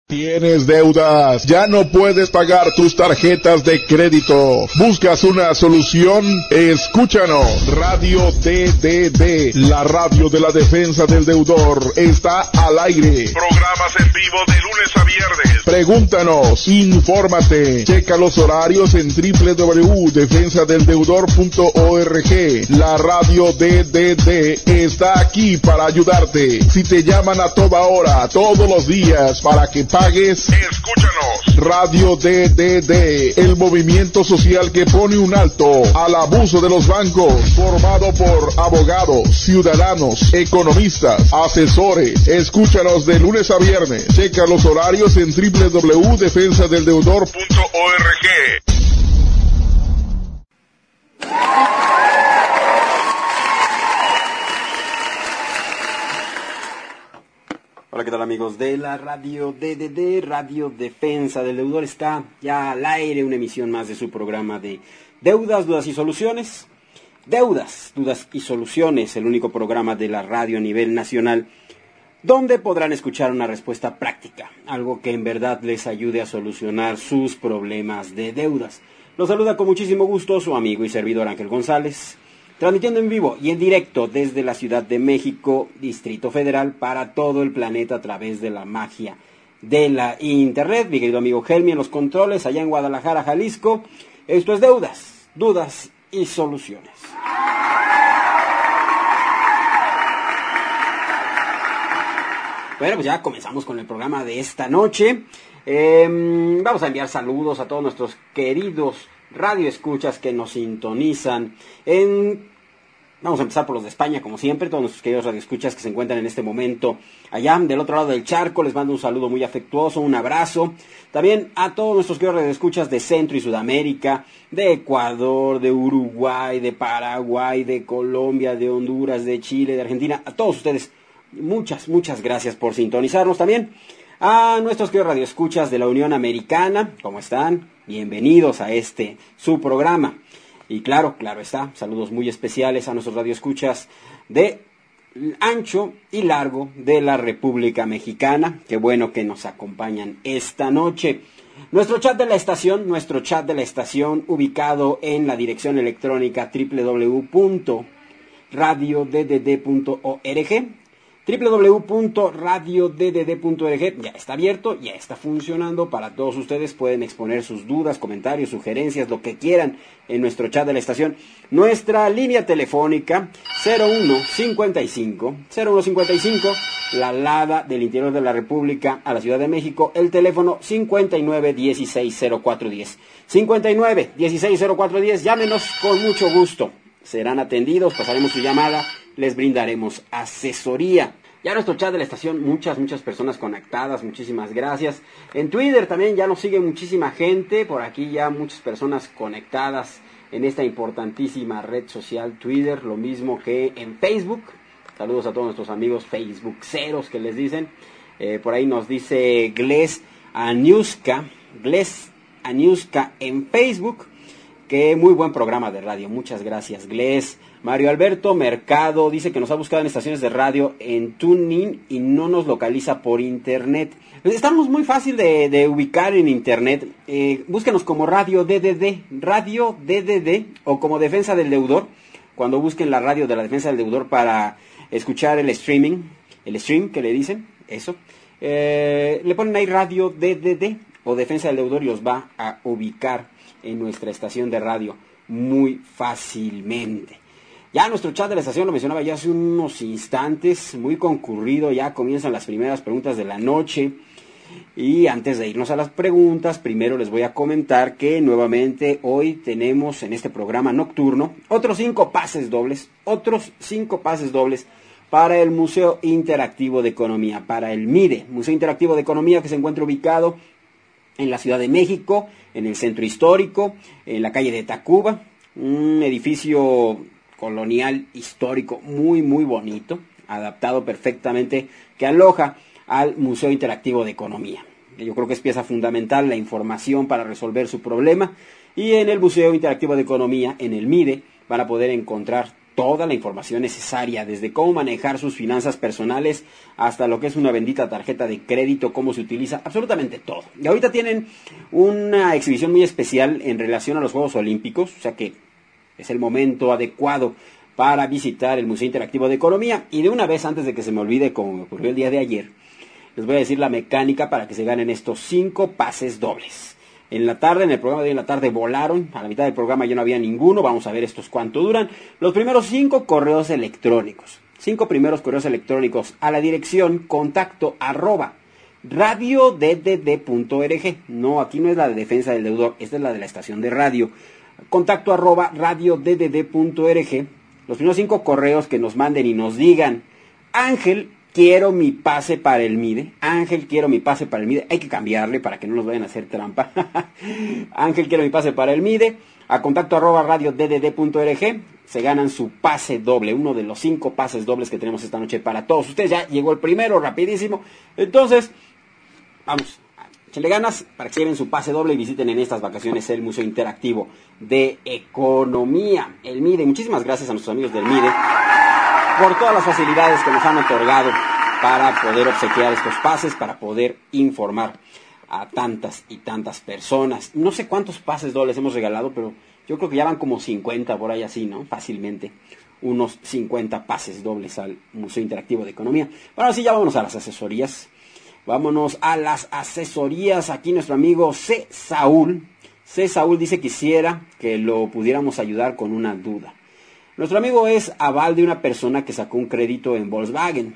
¿Tienes deudas? ¿Ya no puedes pagar tus tarjetas de crédito? ¿Buscas una solución? Escúchanos. Radio DDD, la radio de la defensa del deudor, está al aire. Programas en vivo de lunes a viernes. Pregúntanos, infórmate, checa los horarios en www.defensadeldeudor.org. La radio DDD está aquí para ayudarte. Si te llaman a toda hora, todos los días, para que pagues, escúchanos. Radio DDD, el movimiento social que pone un alto al abuso de los bancos, formado por abogados, ciudadanos, economistas, asesores. Escúchanos de lunes a viernes. Checa los horarios en www.defensadeldeudor.org. Hola, ¿qué tal amigos de la radio DDD, Radio Defensa del Deudor? Está ya al aire una emisión más de su programa de Deudas, Dudas y Soluciones. Deudas, Dudas y Soluciones, el único programa de la radio a nivel nacional donde podrán escuchar una respuesta práctica, algo que en verdad les ayude a solucionar sus problemas de deudas. Los saluda con muchísimo gusto su amigo y servidor Ángel González, transmitiendo en vivo y en directo desde la Ciudad de México, Distrito Federal, para todo el planeta a través de la magia de la Internet. Mi querido amigo Helmi en los controles, allá en Guadalajara, Jalisco. Esto es Deudas, Dudas y Soluciones. Bueno, pues ya comenzamos con el programa de esta noche. Vamos a enviar saludos a todos nuestros queridos radioescuchas que nos sintonizan Vamos a empezar por los de España, como siempre, todos nuestros queridos radioescuchas que se encuentran en este momento allá del otro lado del charco. Les mando un saludo muy afectuoso, un abrazo. También a todos nuestros queridos radioescuchas de Centro y Sudamérica, de Ecuador, de Uruguay, de Paraguay, de Colombia, de Honduras, de Chile, de Argentina. A todos ustedes, muchas gracias por sintonizarnos. También a nuestros queridos radioescuchas de la Unión Americana, ¿cómo están? Bienvenidos a su programa. Y claro está, saludos muy especiales a nuestros radioescuchas de ancho y largo de la República Mexicana. Qué bueno que nos acompañan esta noche. Nuestro chat de la estación, ubicado en la dirección electrónica www.radiodddd.org. www.radiodddd.org ya está abierto, ya está funcionando para todos ustedes. Pueden exponer sus dudas, comentarios, sugerencias, lo que quieran en nuestro chat de la estación. Nuestra línea telefónica 0155, la LADA del interior de la República a la Ciudad de México, el teléfono 59160410. 59160410, llámenos con mucho gusto. Serán atendidos, pasaremos su llamada, les brindaremos asesoría. Ya nuestro chat de la estación, muchas personas conectadas, muchísimas gracias. En Twitter también ya nos sigue muchísima gente, por aquí ya muchas personas conectadas en esta importantísima red social Twitter, lo mismo que en Facebook. Saludos a todos nuestros amigos facebookeros que les dicen. Por ahí nos dice Gles Aniuska en Facebook. Qué muy buen programa de radio, muchas gracias, Gles. Mario Alberto Mercado dice que nos ha buscado en estaciones de radio en TuneIn y no nos localiza por internet. Estamos muy fácil de ubicar en internet. Búsquenos como Radio DDD, o como Defensa del Deudor. Cuando busquen la radio de la Defensa del Deudor para escuchar el stream que le dicen, eso. Le ponen ahí Radio DDD o Defensa del Deudor y los va a ubicar en nuestra estación de radio muy fácilmente. Ya nuestro chat de la estación, lo mencionaba ya hace unos instantes, muy concurrido, ya comienzan las primeras preguntas de la noche. Y antes de irnos a las preguntas, primero les voy a comentar que nuevamente hoy tenemos en este programa nocturno otros 5 pases dobles para el Museo Interactivo de Economía, para el MIDE, Museo Interactivo de Economía, que se encuentra ubicado en la Ciudad de México, en el centro histórico, en la calle de Tacuba, un edificio colonial histórico muy bonito, adaptado perfectamente, que aloja al Museo Interactivo de Economía. Yo creo que es pieza fundamental la información para resolver su problema, y en el Museo Interactivo de Economía, en el MIDE, van a poder encontrar toda la información necesaria, desde cómo manejar sus finanzas personales hasta lo que es una bendita tarjeta de crédito, cómo se utiliza, absolutamente todo. Y ahorita tienen una exhibición muy especial en relación a los Juegos Olímpicos, o sea que es el momento adecuado para visitar el Museo Interactivo de Economía. Y de una vez, antes de que se me olvide, como me ocurrió el día de ayer, les voy a decir la mecánica para que se ganen estos 5 pases dobles. En la tarde, en el programa de hoy en la tarde, volaron. A la mitad del programa ya no había ninguno. Vamos a ver estos cuánto duran. Los primeros 5 correos electrónicos. 5 primeros correos electrónicos a la dirección contacto@radioDDD.org. No, aquí no es la de defensa del deudor. Esta es la de la estación de radio. Contacto@radioDDD.org. Los primeros 5 correos que nos manden y nos digan: Ángel, quiero mi pase para el MIDE. Ángel, quiero mi pase para el MIDE. Hay que cambiarle para que no nos vayan a hacer trampa. Ángel, quiero mi pase para el MIDE. A contacto@radioDDD.org. Se ganan su pase doble. Uno de los 5 pases dobles que tenemos esta noche para todos ustedes. Ya llegó el primero, rapidísimo. Entonces, vamos. Échenle ganas para que lleven su pase doble y visiten en estas vacaciones el Museo Interactivo de Economía, el MIDE. Muchísimas gracias a nuestros amigos del MIDE por todas las facilidades que nos han otorgado para poder obsequiar estos pases, para poder informar a tantas y tantas personas. No sé cuántos pases dobles hemos regalado, pero yo creo que ya van como 50 por ahí así, ¿no? Fácilmente. Unos 50 pases dobles al Museo Interactivo de Economía. Bueno, sí, ya vámonos a las asesorías. Vámonos a las asesorías. Aquí nuestro amigo C. Saúl. C. Saúl dice: quisiera que lo pudiéramos ayudar con una duda. Nuestro amigo es aval de una persona que sacó un crédito en Volkswagen.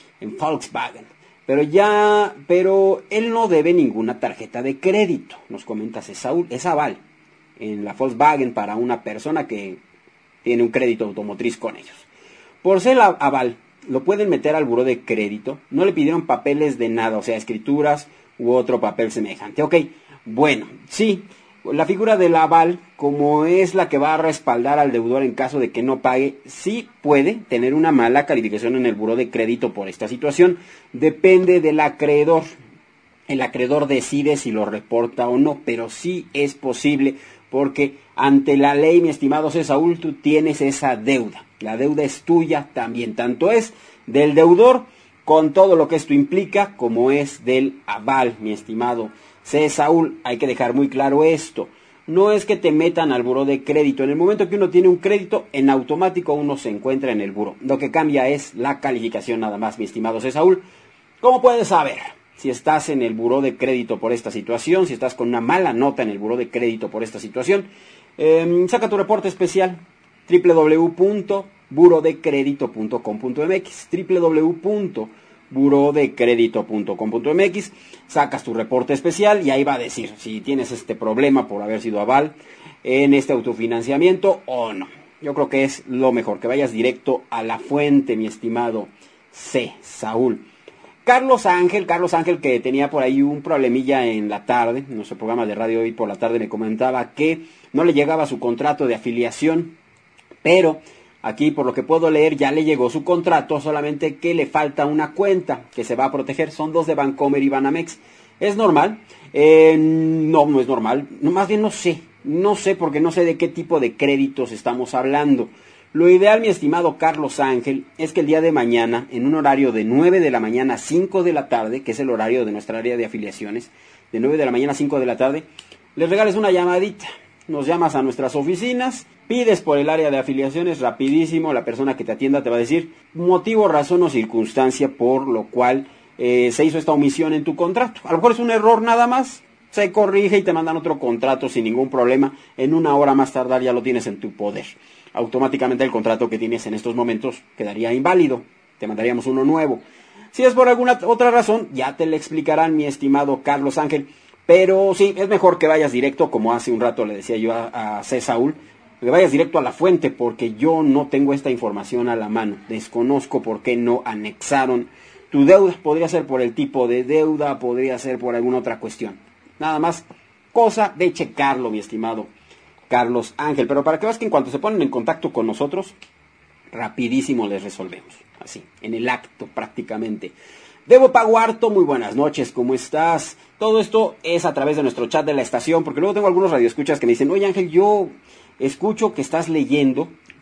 Pero él no debe ninguna tarjeta de crédito, nos comenta C. Saúl. Es aval en la Volkswagen para una persona que tiene un crédito automotriz con ellos. Por ser aval, lo pueden meter al buró de crédito. No le pidieron papeles de nada, o sea, escrituras u otro papel semejante. Ok, bueno, sí, la figura del aval, como es la que va a respaldar al deudor en caso de que no pague, sí puede tener una mala calificación en el buró de crédito por esta situación. Depende del acreedor. El acreedor decide si lo reporta o no, pero sí es posible, porque ante la ley, mi estimado C. Saúl, tú tienes esa deuda. La deuda es tuya también, tanto es del deudor, con todo lo que esto implica, como es del aval, mi estimado C. Saúl. Hay que dejar muy claro esto. No es que te metan al buró de crédito. En el momento que uno tiene un crédito, en automático uno se encuentra en el buró. Lo que cambia es la calificación nada más, mi estimado C. Saúl. ¿Cómo puedes saber si estás en el buró de crédito por esta situación? Si estás con una mala nota en el buró de crédito por esta situación, saca tu reporte especial. www.burodecredito.com.mx www.burodecredito.com.mx. Sacas tu reporte especial y ahí va a decir si tienes este problema por haber sido aval en este autofinanciamiento o no. Yo creo que es lo mejor, que vayas directo a la fuente, mi estimado C. Saúl. Carlos Ángel, que tenía por ahí un problemilla en la tarde, en nuestro programa de radio hoy por la tarde, me comentaba que no le llegaba su contrato de afiliación, pero aquí, por lo que puedo leer, ya le llegó su contrato, solamente que le falta una cuenta que se va a proteger. Son 2 de Bancomer y Banamex. ¿Es normal? No es normal. No, más bien no sé, porque no sé de qué tipo de créditos estamos hablando. Lo ideal, mi estimado Carlos Ángel, es que el día de mañana, en un horario de 9 de la mañana a 5 de la tarde, que es el horario de nuestra área de afiliaciones, de 9 de la mañana a 5 de la tarde, les regales una llamadita. Nos llamas a nuestras oficinas, pides por el área de afiliaciones, rapidísimo, la persona que te atienda te va a decir motivo, razón o circunstancia por lo cual se hizo esta omisión en tu contrato. A lo mejor es un error nada más, se corrige y te mandan otro contrato sin ningún problema. En una hora más tardar ya lo tienes en tu poder. Automáticamente el contrato que tienes en estos momentos quedaría inválido, te mandaríamos uno nuevo. Si es por alguna otra razón, ya te lo explicarán, mi estimado Carlos Ángel. Pero sí, es mejor que vayas directo, como hace un rato le decía yo a C. Saúl, que vayas directo a la fuente, porque yo no tengo esta información a la mano. Desconozco por qué no anexaron tu deuda. Podría ser por el tipo de deuda, podría ser por alguna otra cuestión. Nada más, cosa de checarlo, mi estimado Carlos Ángel. Pero para que veas que en cuanto se ponen en contacto con nosotros, rapidísimo les resolvemos. Así, en el acto prácticamente. Debo Paguarto, muy buenas noches, ¿cómo estás? Todo esto es a través de nuestro chat de la estación, porque luego tengo algunos radioescuchas que me dicen: oye Ángel, yo escucho que estás leyendo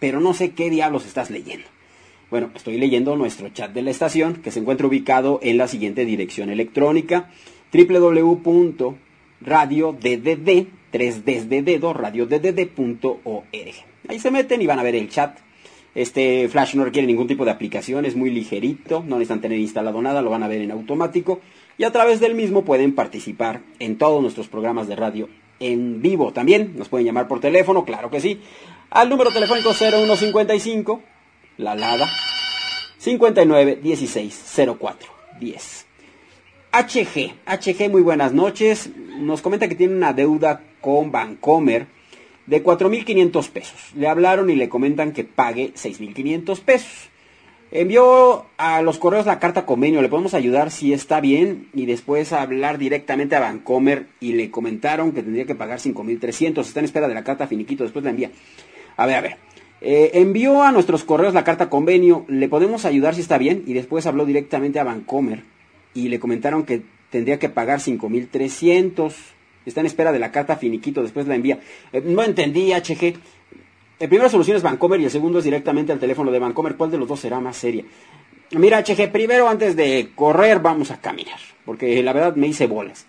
pero no sé qué diablos estás leyendo. Bueno, estoy leyendo nuestro chat de la estación, que se encuentra ubicado en la siguiente dirección electrónica: www.radioddd, 3Ds de dedo, radioddd.org. Ahí se meten y van a ver el chat. Este Flash no requiere ningún tipo de aplicación, es muy ligerito, no necesitan tener instalado nada, lo van a ver en automático. Y a través del mismo pueden participar en todos nuestros programas de radio en vivo. También nos pueden llamar por teléfono, claro que sí, al número telefónico 0155, la LADA, 59 16 04 10. HG, muy buenas noches. Nos comenta que tiene una deuda con Bancomer de 4,500 pesos. Le hablaron y le comentan que pague 6,500 pesos. Envió a los correos la carta convenio. Le podemos ayudar si está bien, y después hablar directamente a Bancomer, y le comentaron que tendría que pagar 5,300. Está en espera de la carta finiquito, después la envía. A ver. Envió a nuestros correos la carta convenio. Le podemos ayudar si está bien, y después habló directamente a Bancomer y le comentaron que tendría que pagar 5,300. Está en espera de la carta finiquito, después la envía. No entendí, HG. La primera solución es Bancomer y el segundo es directamente al teléfono de Bancomer. ¿Cuál de los dos será más seria? Mira, HG, primero, antes de correr, vamos a caminar, porque la verdad me hice bolas.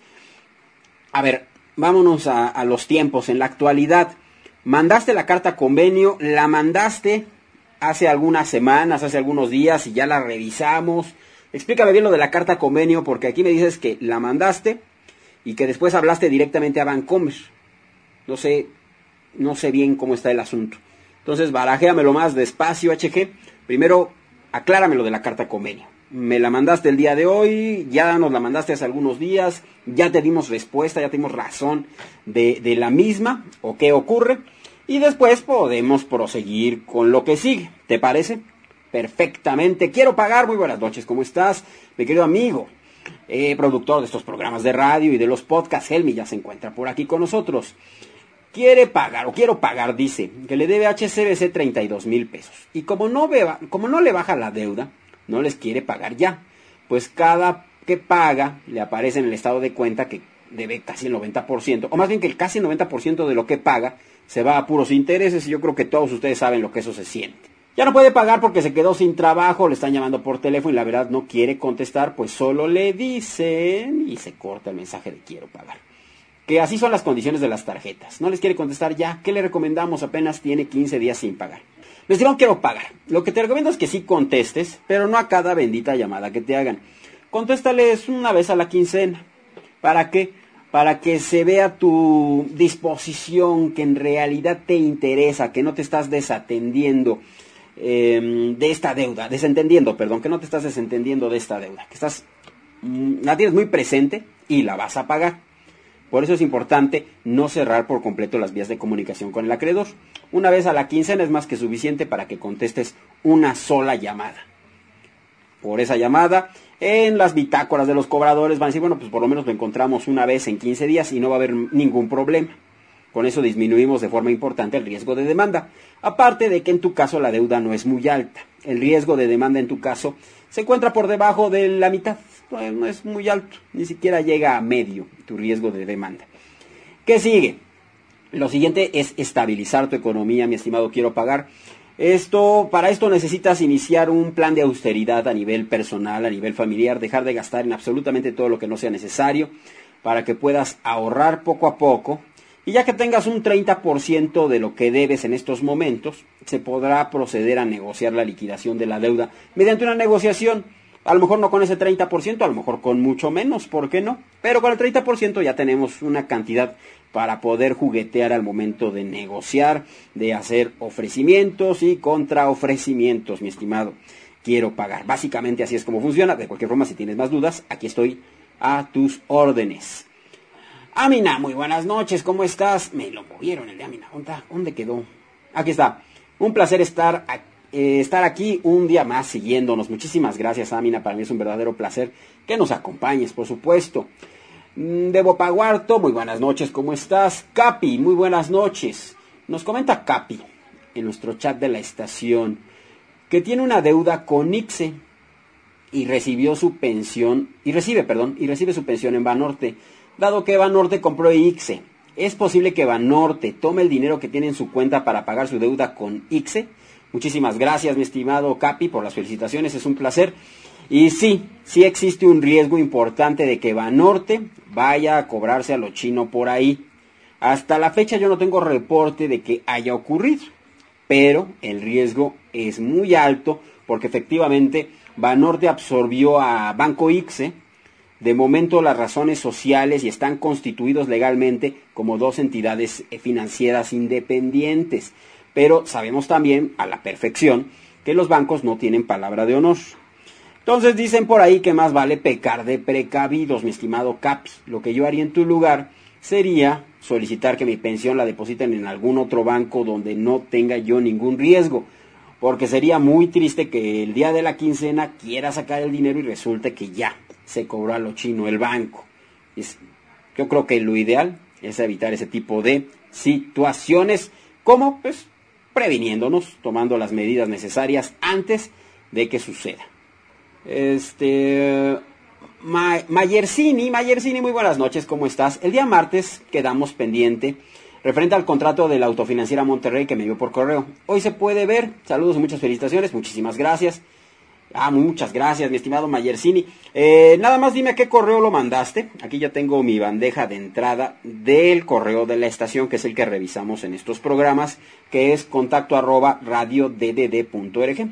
A ver, vámonos a los tiempos. En la actualidad, mandaste la carta convenio, la mandaste hace algunas semanas, hace algunos días, y ya la revisamos. Explícame bien lo de la carta convenio, porque aquí me dices que la mandaste y que después hablaste directamente a Bancomer. No sé bien cómo está el asunto. Entonces, barajéamelo más despacio, HG. Primero, aclárame lo de la carta convenio. Me la mandaste el día de hoy, ya nos la mandaste hace algunos días, ya te dimos respuesta, ya te dimos razón de la misma, o qué ocurre, y después podemos proseguir con lo que sigue. ¿Te parece? Perfectamente. Quiero pagar. Muy buenas noches, ¿cómo estás, mi querido amigo? Productor de estos programas de radio y de los podcasts, Helmi ya se encuentra por aquí con nosotros. Quiero pagar, dice, que le debe a HCBC 32,000 pesos. Y como no le baja la deuda, no les quiere pagar ya. Pues cada que paga, le aparece en el estado de cuenta que debe casi el 90%. O más bien que casi el 90% de lo que paga se va a puros intereses. Y yo creo que todos ustedes saben lo que eso se siente. Ya no puede pagar porque se quedó sin trabajo, le están llamando por teléfono y la verdad no quiere contestar, pues solo le dicen y se corta el mensaje de quiero pagar. Que así son las condiciones de las tarjetas. No les quiere contestar ya. ¿Qué le recomendamos? Apenas tiene 15 días sin pagar. Les digo, quiero pagar. Lo que te recomiendo es que sí contestes, pero no a cada bendita llamada que te hagan. Contéstales una vez a la quincena. ¿Para qué? Para que se vea tu disposición, que en realidad te interesa, que no te estás desatendiendo de esta deuda, que no te estás desentendiendo de esta deuda, que la tienes muy presente y la vas a pagar. Por eso es importante no cerrar por completo las vías de comunicación con el acreedor. Una vez a la quincena es más que suficiente para que contestes una sola llamada. Por esa llamada, en las bitácoras de los cobradores van a decir, bueno, pues por lo menos lo encontramos una vez en 15 días y no va a haber ningún problema. Con eso disminuimos de forma importante el riesgo de demanda. Aparte de que en tu caso la deuda no es muy alta. El riesgo de demanda en tu caso se encuentra por debajo de la mitad. No es muy alto, ni siquiera llega a medio tu riesgo de demanda. ¿Qué sigue? Lo siguiente es estabilizar tu economía, mi estimado quiero pagar. Para esto necesitas iniciar un plan de austeridad a nivel personal, a nivel familiar, dejar de gastar en absolutamente todo lo que no sea necesario para que puedas ahorrar poco a poco. Y ya que tengas un 30% de lo que debes en estos momentos, se podrá proceder a negociar la liquidación de la deuda mediante una negociación. A lo mejor no con ese 30%, a lo mejor con mucho menos, ¿por qué no? Pero con el 30% ya tenemos una cantidad para poder juguetear al momento de negociar, de hacer ofrecimientos y contraofrecimientos, mi estimado. Quiero pagar. Básicamente así es como funciona. De cualquier forma, si tienes más dudas, aquí estoy a tus órdenes. Amina, muy buenas noches, ¿cómo estás? Me lo movieron el de Amina. ¿Dónde quedó? Aquí está. Un placer estar aquí un día más siguiéndonos. Muchísimas gracias, Amina. Para mí es un verdadero placer que nos acompañes, por supuesto. Debo Paguarto, muy buenas noches, ¿cómo estás? Capi, muy buenas noches. Nos comenta Capi en nuestro chat de la estación que tiene una deuda con ICSE y recibe su pensión en Banorte. Dado que Banorte compró ICSE, ¿es posible que Banorte tome el dinero que tiene en su cuenta para pagar su deuda con ICSE? Muchísimas gracias, mi estimado Capi, por las felicitaciones, es un placer. Y sí existe un riesgo importante de que Banorte vaya a cobrarse a lo chino por ahí. Hasta la fecha yo no tengo reporte de que haya ocurrido, pero el riesgo es muy alto porque efectivamente Banorte absorbió a Banco ICSE. De momento las razones sociales y están constituidos legalmente como dos entidades financieras independientes, pero sabemos también a la perfección que los bancos no tienen palabra de honor. Entonces dicen por ahí que más vale pecar de precavidos, mi estimado Capi. Lo que yo haría en tu lugar sería solicitar que mi pensión la depositen en algún otro banco donde no tenga yo ningún riesgo, porque sería muy triste que el día de la quincena quiera sacar el dinero y resulte que ya se cobró a lo chino el banco. Yo creo que lo ideal es evitar ese tipo de situaciones, como pues previniéndonos, tomando las medidas necesarias antes de que suceda. Mayersini, muy buenas noches, ¿cómo estás? El día martes quedamos pendiente referente al contrato de la Autofinanciera Monterrey que me dio por correo. Hoy se puede ver. Saludos y muchas felicitaciones, muchísimas gracias. Muchas gracias, mi estimado Mayersini. Nada más dime a qué correo lo mandaste. Aquí ya tengo mi bandeja de entrada del correo de la estación, que es el que revisamos en estos programas, que es contacto@radioDDD.org.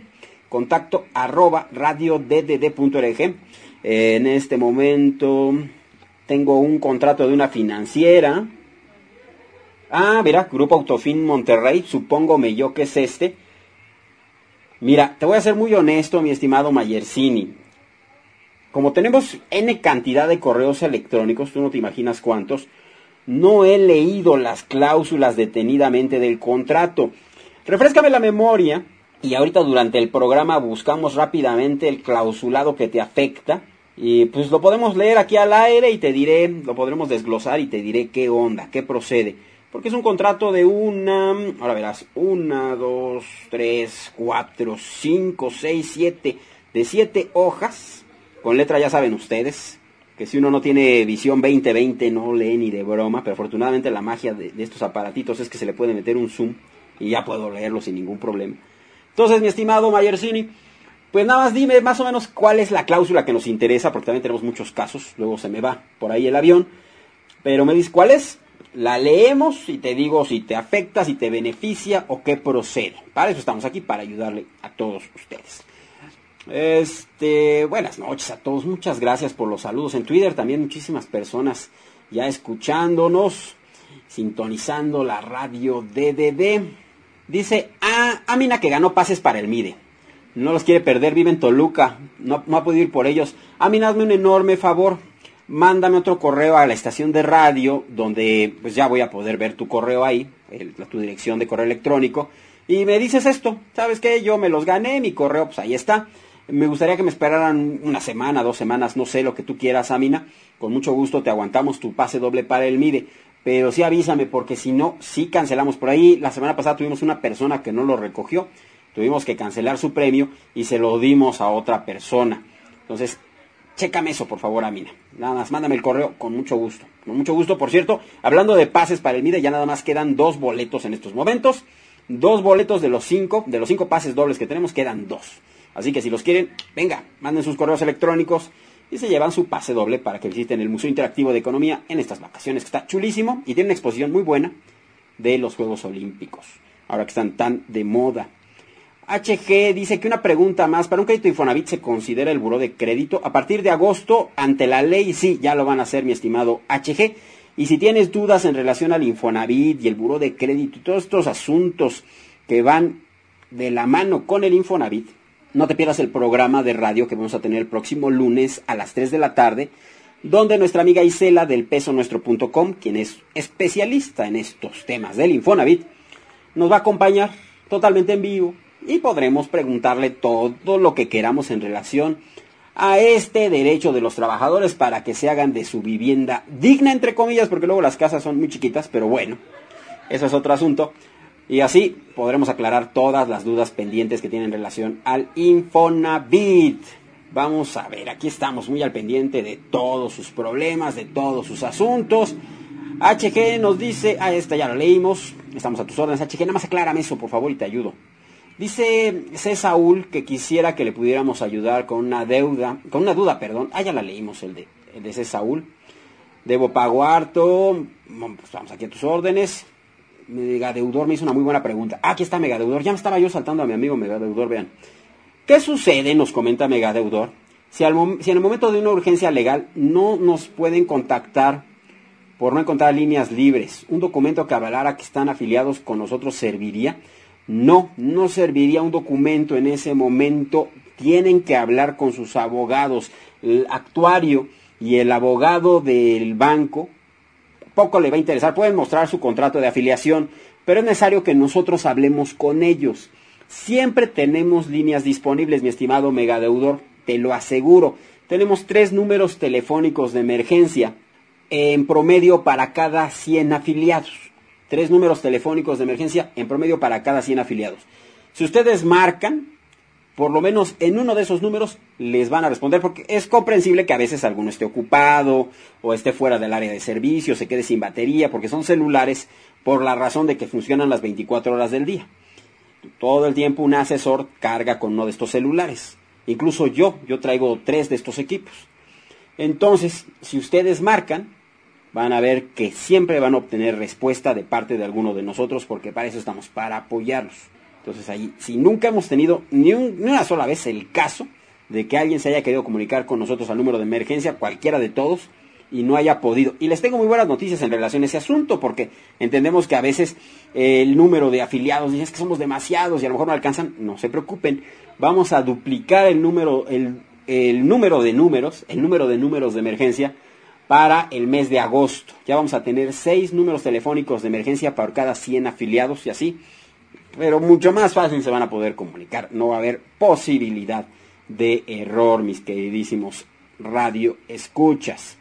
contacto@radioDDD.org. En este momento tengo un contrato de una financiera. Mira, Grupo Autofin Monterrey, supóngome yo que es este. Mira, te voy a ser muy honesto, mi estimado Mayersini. Como tenemos N cantidad de correos electrónicos, tú no te imaginas cuántos, no he leído las cláusulas detenidamente del contrato. Refréscame la memoria. Y ahorita durante el programa buscamos rápidamente el clausulado que te afecta. Y pues lo podemos leer aquí al aire y te diré, lo podremos desglosar y te diré qué onda, qué procede. Porque es un contrato de ahora verás, 1, 2, 3, 4, 5, 6, 7, de 7 hojas. Con letra ya saben ustedes, que si uno no tiene visión 20/20 no lee ni de broma. Pero afortunadamente la magia de estos aparatitos es que se le puede meter un zoom y ya puedo leerlo sin ningún problema. Entonces, mi estimado Mayersini, pues nada más dime más o menos cuál es la cláusula que nos interesa, porque también tenemos muchos casos, luego se me va por ahí el avión, pero me dices cuál es, la leemos y te digo si te afecta, si te beneficia o qué procede. Para eso estamos aquí, para ayudarle a todos ustedes. Buenas noches a todos, muchas gracias por los saludos en Twitter, también muchísimas personas ya escuchándonos, sintonizando la radio DDD. Dice, Amina que ganó pases para el MIDE. No los quiere perder, vive en Toluca. No ha podido ir por ellos. Amina, hazme un enorme favor. Mándame otro correo a la estación de radio, donde pues ya voy a poder ver tu correo ahí, tu dirección de correo electrónico. Y me dices esto, ¿sabes qué? Yo me los gané, mi correo pues ahí está. Me gustaría que me esperaran una semana, 2 semanas, no sé, lo que tú quieras, Amina. Con mucho gusto te aguantamos tu pase doble para el MIDE. Pero sí avísame, porque si no, sí cancelamos. Por ahí la semana pasada tuvimos una persona que no lo recogió. Tuvimos que cancelar su premio y se lo dimos a otra persona. Entonces, chécame eso, por favor, Amina. Nada más, mándame el correo con mucho gusto. Con mucho gusto, por cierto, hablando de pases para el MIDE, ya nada más quedan 2 boletos en estos momentos. 2 boletos de los 5 pases dobles que tenemos, quedan 2. Así que si los quieren, venga, manden sus correos electrónicos y se llevan su pase doble para que visiten el Museo Interactivo de Economía en estas vacaciones, que está chulísimo y tiene una exposición muy buena de los Juegos Olímpicos, ahora que están tan de moda. HG dice que una pregunta más, ¿para un crédito Infonavit se considera el buró de crédito? A partir de agosto, ante la ley, sí, ya lo van a hacer, mi estimado HG. Y si tienes dudas en relación al Infonavit y el buró de crédito y todos estos asuntos que van de la mano con el Infonavit, no te pierdas el programa de radio que vamos a tener el próximo lunes a las 3 de la tarde, donde nuestra amiga Isela del pesonuestro.com, quien es especialista en estos temas del Infonavit, nos va a acompañar totalmente en vivo y podremos preguntarle todo lo que queramos en relación a este derecho de los trabajadores para que se hagan de su vivienda digna, entre comillas, porque luego las casas son muy chiquitas, pero bueno, eso es otro asunto. Y así podremos aclarar todas las dudas pendientes que tienen en relación al Infonavit. Vamos a ver, aquí estamos muy al pendiente de todos sus problemas, de todos sus asuntos. HG nos dice, esta ya lo leímos, estamos a tus órdenes, HG, nada más aclárame eso, por favor, y te ayudo. Dice C. Saúl que quisiera que le pudiéramos ayudar con una duda, ya la leímos, el de C. Saúl. Debo pago harto, pues vamos aquí a tus órdenes. Megadeudor me hizo una muy buena pregunta. Aquí está Megadeudor, ya me estaba yo saltando a mi amigo Megadeudor, vean. ¿Qué sucede? Nos comenta Megadeudor. Si en el momento de una urgencia legal no nos pueden contactar por no encontrar líneas libres, ¿un documento que avalara que están afiliados con nosotros serviría? No serviría un documento en ese momento. Tienen que hablar con sus abogados. El actuario y el abogado del banco poco le va a interesar. Pueden mostrar su contrato de afiliación, pero es necesario que nosotros hablemos con ellos. Siempre tenemos líneas disponibles, mi estimado Megadeudor, te lo aseguro. Tenemos 3 números telefónicos de emergencia en promedio para cada 100 afiliados. 3 números telefónicos de emergencia en promedio para cada 100 afiliados. Si ustedes marcan, por lo menos en uno de esos números les van a responder, porque es comprensible que a veces alguno esté ocupado o esté fuera del área de servicio, se quede sin batería, porque son celulares por la razón de que funcionan las 24 horas del día. Todo el tiempo un asesor carga con uno de estos celulares. Incluso yo traigo 3 de estos equipos. Entonces, si ustedes marcan, van a ver que siempre van a obtener respuesta de parte de alguno de nosotros, porque para eso estamos, para apoyarlos. Entonces ahí, si nunca hemos tenido ni una sola vez el caso de que alguien se haya querido comunicar con nosotros al número de emergencia, cualquiera de todos, y no haya podido. Y les tengo muy buenas noticias en relación a ese asunto, porque entendemos que a veces el número de afiliados, dicen que somos demasiados y a lo mejor no alcanzan. No se preocupen, vamos a duplicar el número de números de emergencia para el mes de agosto. Ya vamos a tener 6 números telefónicos de emergencia por cada 100 afiliados y así, pero mucho más fácil se van a poder comunicar. No va a haber posibilidad de error, mis queridísimos radio escuchas.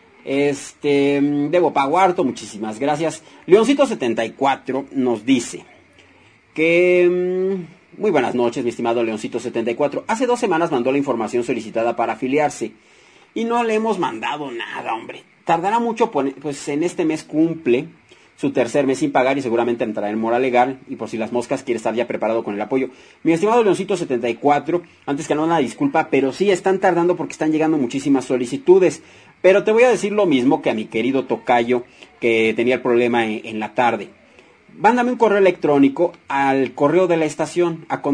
Debo pago harto, muchísimas gracias. Leoncito74 nos dice que... muy buenas noches, mi estimado Leoncito74. Hace 2 semanas mandó la información solicitada para afiliarse y no le hemos mandado nada, hombre. Tardará mucho, pues en este mes cumple su 3er mes sin pagar y seguramente entrará en mora legal, y por si las moscas quiere estar ya preparado con el apoyo. Mi estimado Leoncito74, antes que nada una disculpa, pero sí están tardando porque están llegando muchísimas solicitudes. Pero te voy a decir lo mismo que a mi querido tocayo que tenía el problema en la tarde. Mándame un correo electrónico al correo de la estación, a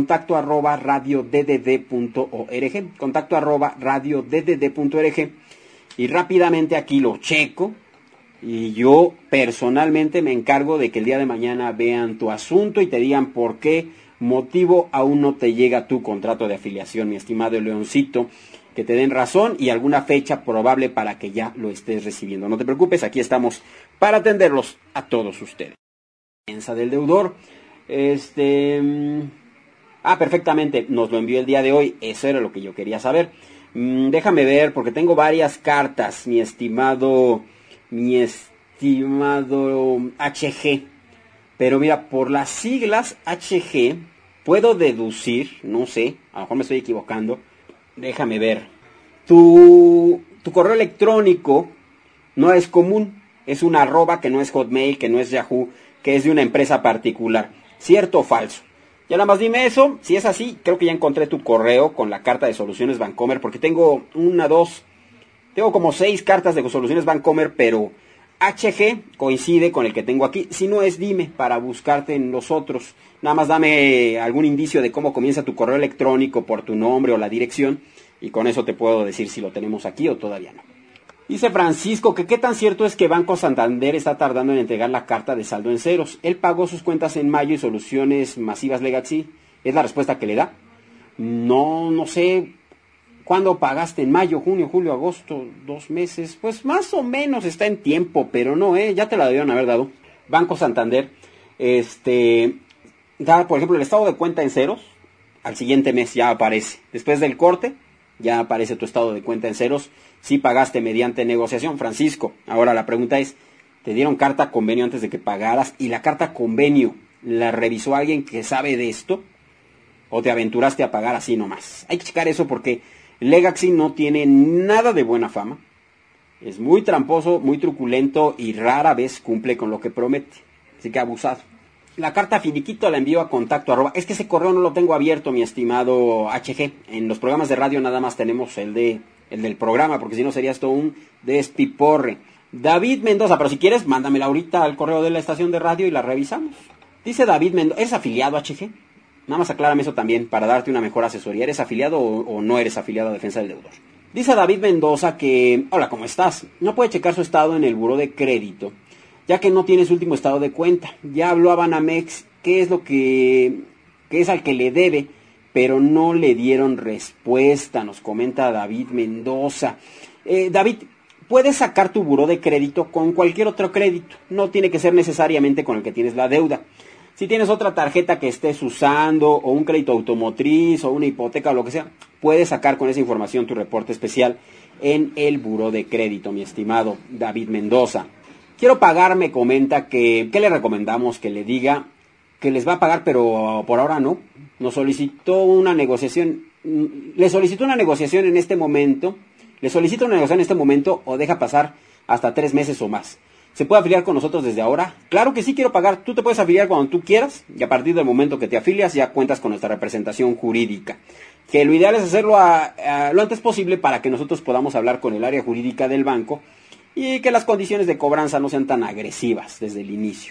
contacto@radioDDD.org, contacto@radioDDD.org, y rápidamente aquí lo checo y yo personalmente me encargo de que el día de mañana vean tu asunto y te digan por qué motivo aún no te llega tu contrato de afiliación, mi estimado Leoncito, que te den razón y alguna fecha probable para que ya lo estés recibiendo. No te preocupes, aquí estamos para atenderlos a todos ustedes. Del deudor, perfectamente, nos lo envió el día de hoy. Eso era lo que yo quería saber. Déjame ver, porque tengo varias cartas, mi estimado HG. Pero mira, por las siglas HG puedo deducir, no sé, a lo mejor me estoy equivocando. Déjame ver. Tu correo electrónico no es común, es un @ que no es Hotmail, que no es Yahoo, que es de una empresa particular. ¿Cierto o falso? Ya nada más dime eso. Si es así, creo que ya encontré tu correo con la carta de Soluciones Bancomer, porque tengo tengo como 6 cartas de Soluciones Bancomer, pero HG coincide con el que tengo aquí. Si no es, dime para buscarte en los otros. Nada más dame algún indicio de cómo comienza tu correo electrónico por tu nombre o la dirección, y con eso te puedo decir si lo tenemos aquí o todavía no. Dice Francisco que qué tan cierto es que Banco Santander está tardando en entregar la carta de saldo en ceros. Él pagó sus cuentas en mayo y Soluciones Masivas Legacy. ¿Es la respuesta que le da? No sé. ¿Cuándo pagaste? ¿En mayo, junio, julio, agosto? 2 meses. Pues más o menos está en tiempo, pero no, ya te la debieron haber dado. Banco Santander, da, por ejemplo, el estado de cuenta en ceros. Al siguiente mes ya aparece. Después del corte, ya aparece tu estado de cuenta en ceros. Si pagaste mediante negociación, Francisco. Ahora la pregunta es, ¿te dieron carta convenio antes de que pagaras? ¿Y la carta convenio la revisó alguien que sabe de esto? ¿O te aventuraste a pagar así nomás? Hay que checar eso porque Legacy no tiene nada de buena fama. Es muy tramposo, muy truculento y rara vez cumple con lo que promete. Así que abusado. La carta finiquito la envío a contacto @. Es que ese correo no lo tengo abierto, mi estimado HG. En los programas de radio nada más tenemos el del programa, porque si no sería esto un despiporre. David Mendoza, pero si quieres, mándamela ahorita al correo de la estación de radio y la revisamos. Dice David Mendoza, ¿eres afiliado a HG? Nada más aclárame eso también para darte una mejor asesoría. ¿Eres afiliado o no eres afiliado a Defensa del Deudor? Dice David Mendoza que, hola, ¿cómo estás? No puede checar su estado en el buró de crédito, ya que no tiene su último estado de cuenta. Ya habló a Banamex, qué es lo que es al que le debe, pero no le dieron respuesta, nos comenta David Mendoza. David, puedes sacar tu buró de crédito con cualquier otro crédito, no tiene que ser necesariamente con el que tienes la deuda. Si tienes otra tarjeta que estés usando, o un crédito automotriz, o una hipoteca, o lo que sea, puedes sacar con esa información tu reporte especial en el buró de crédito, mi estimado David Mendoza. Quiero pagar, me comenta que, ¿qué le recomendamos? Que le diga que les va a pagar, pero por ahora no. Le solicitó una negociación en este momento, o deja pasar hasta 3 meses o más. ¿Se puede afiliar con nosotros desde ahora? Claro que sí, quiero pagar. Tú te puedes afiliar cuando tú quieras, y a partir del momento que te afilias ya cuentas con nuestra representación jurídica. Que lo ideal es hacerlo lo antes posible para que nosotros podamos hablar con el área jurídica del banco y que las condiciones de cobranza no sean tan agresivas desde el inicio.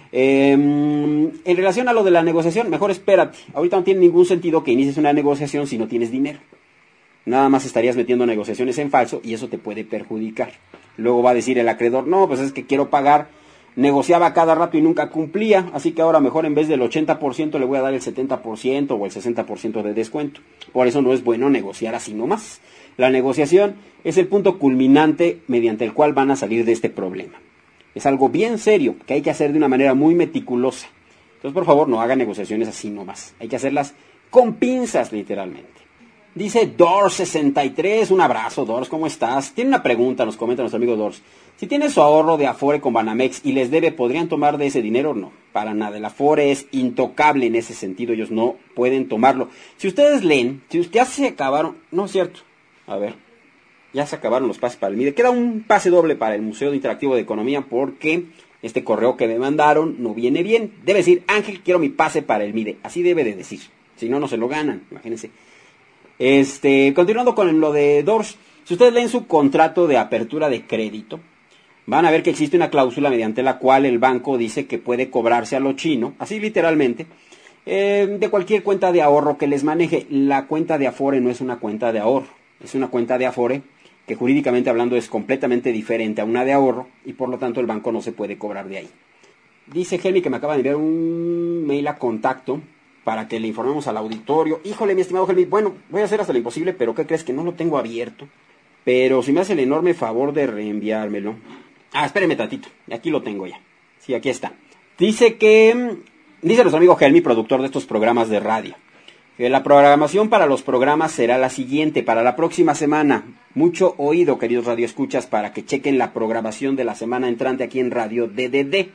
En relación a lo de la negociación, mejor espérate. Ahorita no tiene ningún sentido que inicies una negociación si no tienes dinero. Nada más estarías metiendo negociaciones en falso y eso te puede perjudicar. Luego va a decir el acreedor, no, pues es que quiero pagar, negociaba cada rato y nunca cumplía, así que ahora mejor en vez del 80% le voy a dar el 70% o el 60% de descuento. Por eso no es bueno negociar así nomás. La negociación es el punto culminante mediante el cual van a salir de este problema. Es algo bien serio que hay que hacer de una manera muy meticulosa. Entonces, por favor, no hagan negociaciones así nomás. Hay que hacerlas con pinzas, literalmente. Dice Dors63, un abrazo, Dors, ¿cómo estás? Tiene una pregunta, nos comenta nuestro amigo Dors. Si tiene su ahorro de Afore con Banamex y les debe, ¿podrían tomar de ese dinero? No, para nada. El Afore es intocable en ese sentido, ellos no pueden tomarlo. Si ustedes leen, ya se acabaron, no es cierto, a ver, ya se acabaron los pases para el MIDE. Queda un pase doble para el Museo Interactivo de Economía porque este correo que me mandaron no viene bien. Debe decir, Ángel, quiero mi pase para el MIDE. Así debe de decir, si no, no se lo ganan, imagínense. Continuando con lo de Dors, si ustedes leen su contrato de apertura de crédito, van a ver que existe una cláusula mediante la cual el banco dice que puede cobrarse a lo chino, así literalmente, de cualquier cuenta de ahorro que les maneje. La cuenta de Afore no es una cuenta de ahorro, es una cuenta de Afore que jurídicamente hablando es completamente diferente a una de ahorro y por lo tanto el banco no se puede cobrar de ahí. Dice Helmi que me acaba de enviar un mail a contacto para que le informemos al auditorio. Híjole, mi estimado Helmi, bueno, voy a hacer hasta lo imposible, pero ¿qué crees? Que no lo tengo abierto. Pero si me hace el enorme favor de reenviármelo. Espéreme tantito, aquí lo tengo ya. Sí, aquí está. Dice nuestro amigo Helmi, productor de estos programas de radio, que la programación para los programas será la siguiente, para la próxima semana. Mucho oído, queridos radioescuchas, para que chequen la programación de la semana entrante aquí en Radio DDD.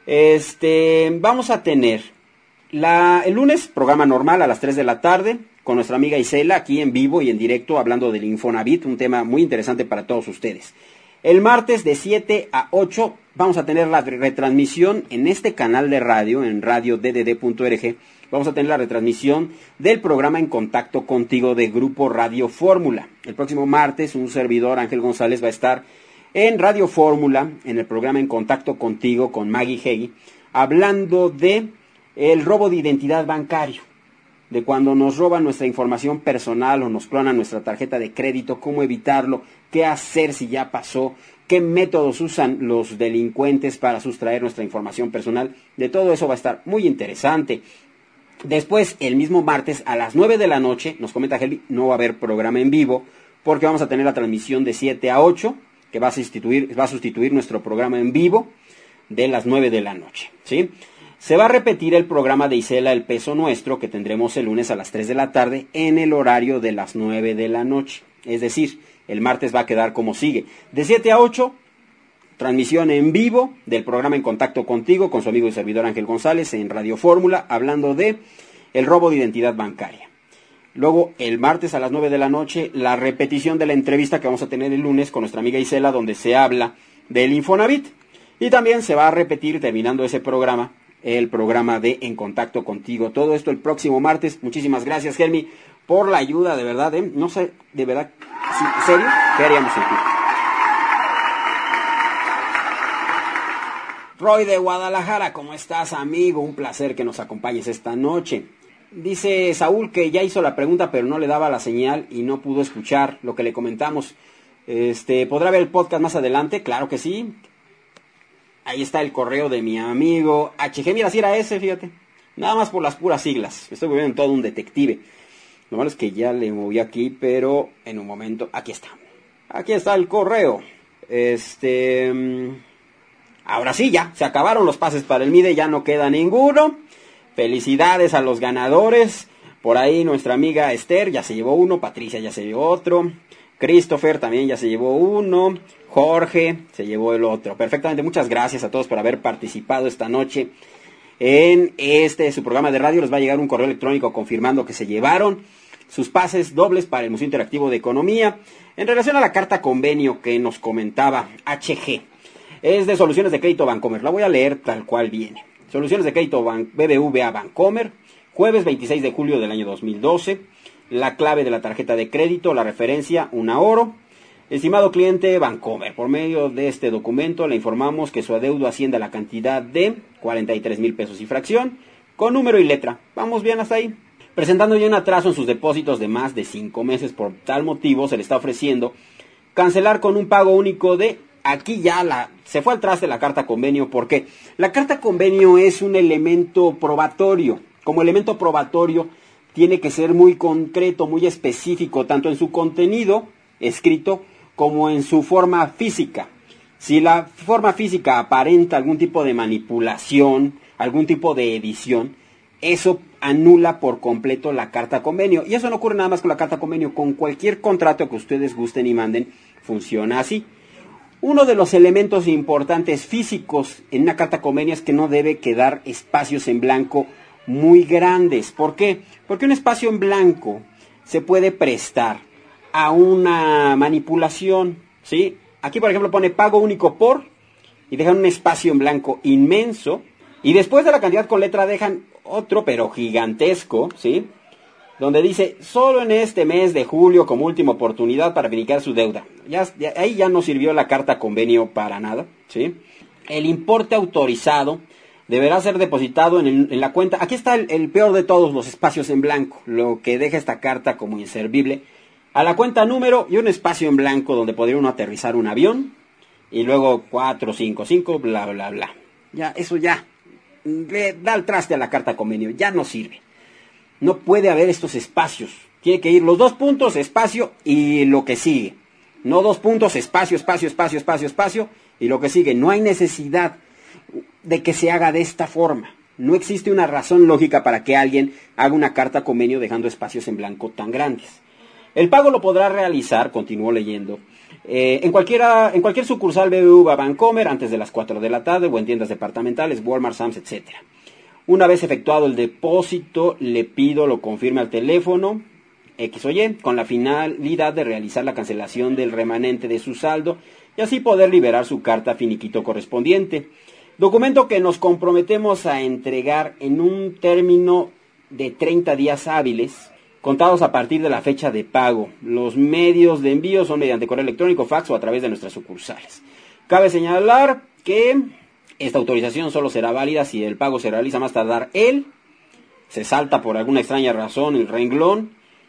Vamos a tener el lunes, programa normal a las 3 de la tarde, con nuestra amiga Isela, aquí en vivo y en directo, hablando del Infonavit, un tema muy interesante para todos ustedes. El martes de 7 a 8 vamos a tener la retransmisión en este canal de radio, en radioddd.org. Vamos a tener la retransmisión del programa En Contacto Contigo de Grupo Radio Fórmula. El próximo martes un servidor, Ángel González, va a estar en Radio Fórmula, en el programa En Contacto Contigo con Maggie Heggie, hablando de el robo de identidad bancario, de cuando nos roban nuestra información personal o nos clonan nuestra tarjeta de crédito, cómo evitarlo, qué hacer si ya pasó, qué métodos usan los delincuentes para sustraer nuestra información personal. De todo eso va a estar muy interesante. Después, el mismo martes a las 9 de la noche, nos comenta Heli, no va a haber programa en vivo, porque vamos a tener la transmisión de 7 a 8, que va a sustituir nuestro programa en vivo de las 9 de la noche, ¿sí? Se va a repetir el programa de Isela El Peso Nuestro, que tendremos el lunes a las 3 de la tarde, en el horario de las 9 de la noche. Es decir, el martes va a quedar como sigue. De 7 a 8, transmisión en vivo del programa En Contacto Contigo, con su amigo y servidor Ángel González, en Radio Fórmula, hablando de el robo de identidad bancaria. Luego, el martes a las 9 de la noche, la repetición de la entrevista que vamos a tener el lunes con nuestra amiga Isela, donde se habla del Infonavit. Y también se va a repetir, terminando ese programa, el programa de En Contacto Contigo. Todo esto el próximo martes. Muchísimas gracias, Germi, por la ayuda, de verdad, no sé, de verdad, ¿sí, serio? ¿Qué haríamos sin ti? Roy de Guadalajara, ¿cómo estás, amigo? Un placer que nos acompañes esta noche. Dice Saúl que ya hizo la pregunta, pero no le daba la señal y no pudo escuchar lo que le comentamos. ¿Podrá ver el podcast más adelante? Claro que sí. Ahí está el correo de mi amigo HG. Mira, si era ese, fíjate. Nada más por las puras siglas. Estoy volviendo todo un detective. Lo malo es que ya le moví aquí, pero en un momento. Aquí está. Aquí está el correo. Ahora sí, ya. Se acabaron los pases para el MIDE. Ya no queda ninguno. Felicidades a los ganadores. Por ahí nuestra amiga Esther ya se llevó uno. Patricia ya se llevó otro. Christopher también ya se llevó uno. Jorge se llevó el otro. Perfectamente. Muchas gracias a todos por haber participado esta noche en su programa de radio. Les va a llegar un correo electrónico confirmando que se llevaron sus pases dobles para el Museo Interactivo de Economía. En relación a la carta convenio que nos comentaba HG, es de Soluciones de Crédito Bancomer. La voy a leer tal cual viene. Soluciones de Crédito BBVA Bancomer, jueves 26 de julio del año 2012. La clave de la tarjeta de crédito, la referencia, una oro. Estimado cliente Bancomer, por medio de este documento le informamos que su adeudo asciende a la cantidad de 43,000 pesos y fracción, con número y letra. ¿Vamos bien hasta ahí? Presentando ya un atraso en sus depósitos de más de 5 meses, por tal motivo se le está ofreciendo cancelar con un pago único de... Aquí ya se fue al traste la carta convenio, porque la carta convenio es un elemento probatorio. Como elemento probatorio tiene que ser muy concreto, muy específico, tanto en su contenido escrito como en su forma física. Si la forma física aparenta algún tipo de manipulación, algún tipo de edición, eso anula por completo la carta convenio. Y eso no ocurre nada más con la carta convenio, con cualquier contrato que ustedes gusten y manden, funciona así. Uno de los elementos importantes físicos en una carta convenio es que no debe quedar espacios en blanco muy grandes. ¿Por qué? Porque un espacio en blanco se puede prestar a una manipulación, ¿sí? Aquí, por ejemplo, pone pago único por, y dejan un espacio en blanco inmenso, y después de la cantidad con letra dejan otro, pero gigantesco, ¿sí? Donde dice, solo en este mes de julio como última oportunidad para finiquitar su deuda. Ahí ya no sirvió la carta convenio para nada, ¿sí? El importe autorizado deberá ser depositado en la cuenta. Aquí está el peor de todos los espacios en blanco, lo que deja esta carta como inservible. A la cuenta número y un espacio en blanco donde podría uno aterrizar un avión, y luego 455, bla, bla, bla. Ya, eso ya le da el traste a la carta convenio, ya no sirve. No puede haber estos espacios. Tiene que ir los 2 puntos, espacio y lo que sigue. No 2 puntos, espacio, espacio, espacio, espacio, espacio y lo que sigue. No hay necesidad de que se haga de esta forma. No existe una razón lógica para que alguien haga una carta convenio dejando espacios en blanco tan grandes. El pago lo podrá realizar, continúo leyendo, en cualquier sucursal BBVA Bancomer antes de las 4 de la tarde o en tiendas departamentales, Walmart, Sam's, etc. Una vez efectuado el depósito, le pido lo confirme al teléfono X o Y, con la finalidad de realizar la cancelación del remanente de su saldo y así poder liberar su carta finiquito correspondiente. Documento que nos comprometemos a entregar en un término de 30 días hábiles, contados a partir de la fecha de pago. Los medios de envío son mediante correo electrónico, fax o a través de nuestras sucursales. Cabe señalar que esta autorización solo será válida si el pago se realiza más tardar se salta por alguna extraña razón el renglón,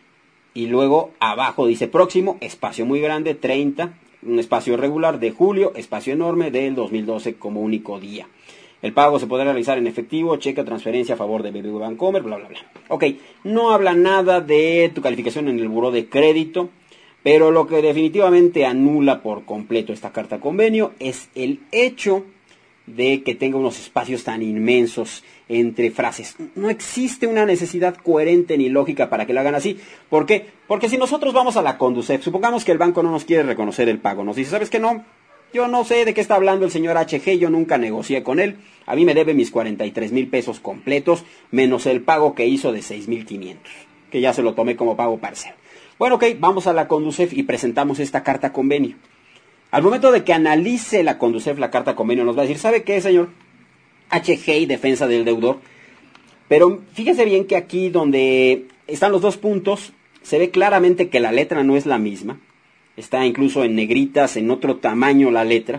y luego abajo dice próximo, espacio muy grande, 30, un espacio irregular de julio, espacio enorme del 2012 como único día. El pago se podrá realizar en efectivo, cheque o transferencia a favor de BBVA Bancomer, bla, bla, bla. Ok, no habla nada de tu calificación en el buró de crédito, pero lo que definitivamente anula por completo esta carta convenio es el hecho de que tenga unos espacios tan inmensos entre frases. No existe una necesidad coherente ni lógica para que lo hagan así. ¿Por qué? Porque si nosotros vamos a la Conducef, supongamos que el banco no nos quiere reconocer el pago, nos dice, ¿sabes qué? No, yo no sé de qué está hablando el señor HG, yo nunca negocié con él, a mí me debe mis 43,000 pesos completos, menos el pago que hizo de 6,500, que ya se lo tomé como pago parcial. Bueno, ok, vamos a la Conducef y presentamos esta carta convenio. Al momento de que analice la Conducef la carta convenio, nos va a decir, ¿sabe qué, señor? HG y defensa del deudor. Pero fíjese bien que aquí donde están los dos puntos, se ve claramente que la letra no es la misma. Está incluso en negritas, en otro tamaño la letra.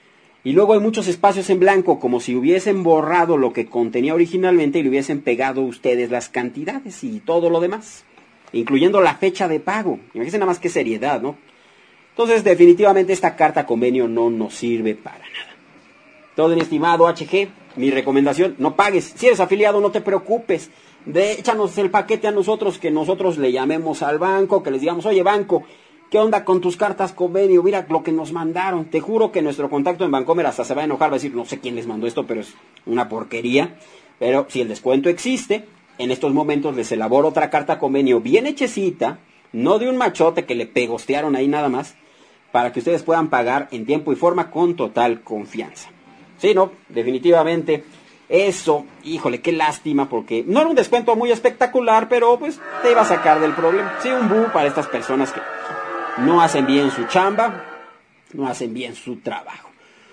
Y luego hay muchos espacios en blanco, como si hubiesen borrado lo que contenía originalmente y le hubiesen pegado ustedes las cantidades y todo lo demás, incluyendo la fecha de pago. Imagínense nada más qué seriedad, ¿no? Entonces, definitivamente esta carta convenio no nos sirve para nada. Todo, mi estimado HG, mi recomendación, no pagues. Si eres afiliado, no te preocupes. Échanos el paquete a nosotros, que nosotros le llamemos al banco, que les digamos, oye banco, ¿qué onda con tus cartas convenio? Mira lo que nos mandaron. Te juro que nuestro contacto en Bancomer hasta se va a enojar, va a decir, no sé quién les mandó esto, pero es una porquería. Pero si el descuento existe, en estos momentos les elaboro otra carta convenio bien hechecita, no de un machote que le pegostearon ahí nada más, para que ustedes puedan pagar en tiempo y forma con total confianza. Sí, no, definitivamente eso, híjole, qué lástima, porque no era un descuento muy espectacular, pero pues te iba a sacar del problema. Sí, un bu para estas personas que no hacen bien su chamba, no hacen bien su trabajo.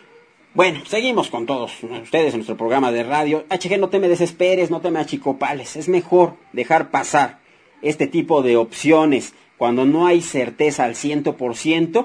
Bueno, seguimos con todos ustedes en nuestro programa de radio. HG, no te me desesperes, no te me achicopales. Es mejor dejar pasar este tipo de opciones cuando no hay certeza al 100%,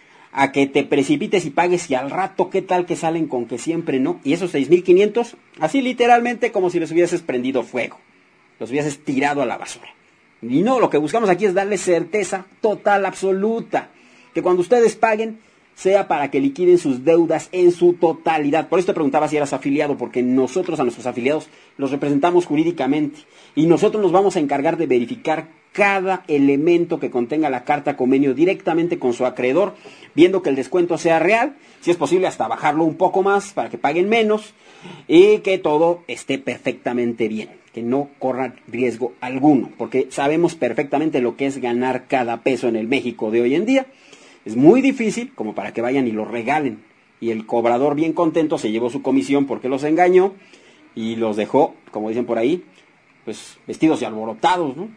a que te precipites y pagues y al rato, ¿qué tal que salen con que siempre no? Y esos 6,500, así literalmente como si les hubieses prendido fuego, los hubieses tirado a la basura. Y no, lo que buscamos aquí es darles certeza total, absoluta, que cuando ustedes paguen, sea para que liquiden sus deudas en su totalidad. Por eso te preguntaba si eras afiliado, porque nosotros a nuestros afiliados los representamos jurídicamente y nosotros nos vamos a encargar de verificar cada elemento que contenga la carta convenio directamente con su acreedor, viendo que el descuento sea real, si es posible hasta bajarlo un poco más para que paguen menos y que todo esté perfectamente bien, que no corran riesgo alguno, porque sabemos perfectamente lo que es ganar cada peso en el México de hoy en día. Es muy difícil como para que vayan y lo regalen. Y el cobrador bien contento se llevó su comisión porque los engañó y los dejó, como dicen por ahí, pues vestidos y alborotados, ¿no?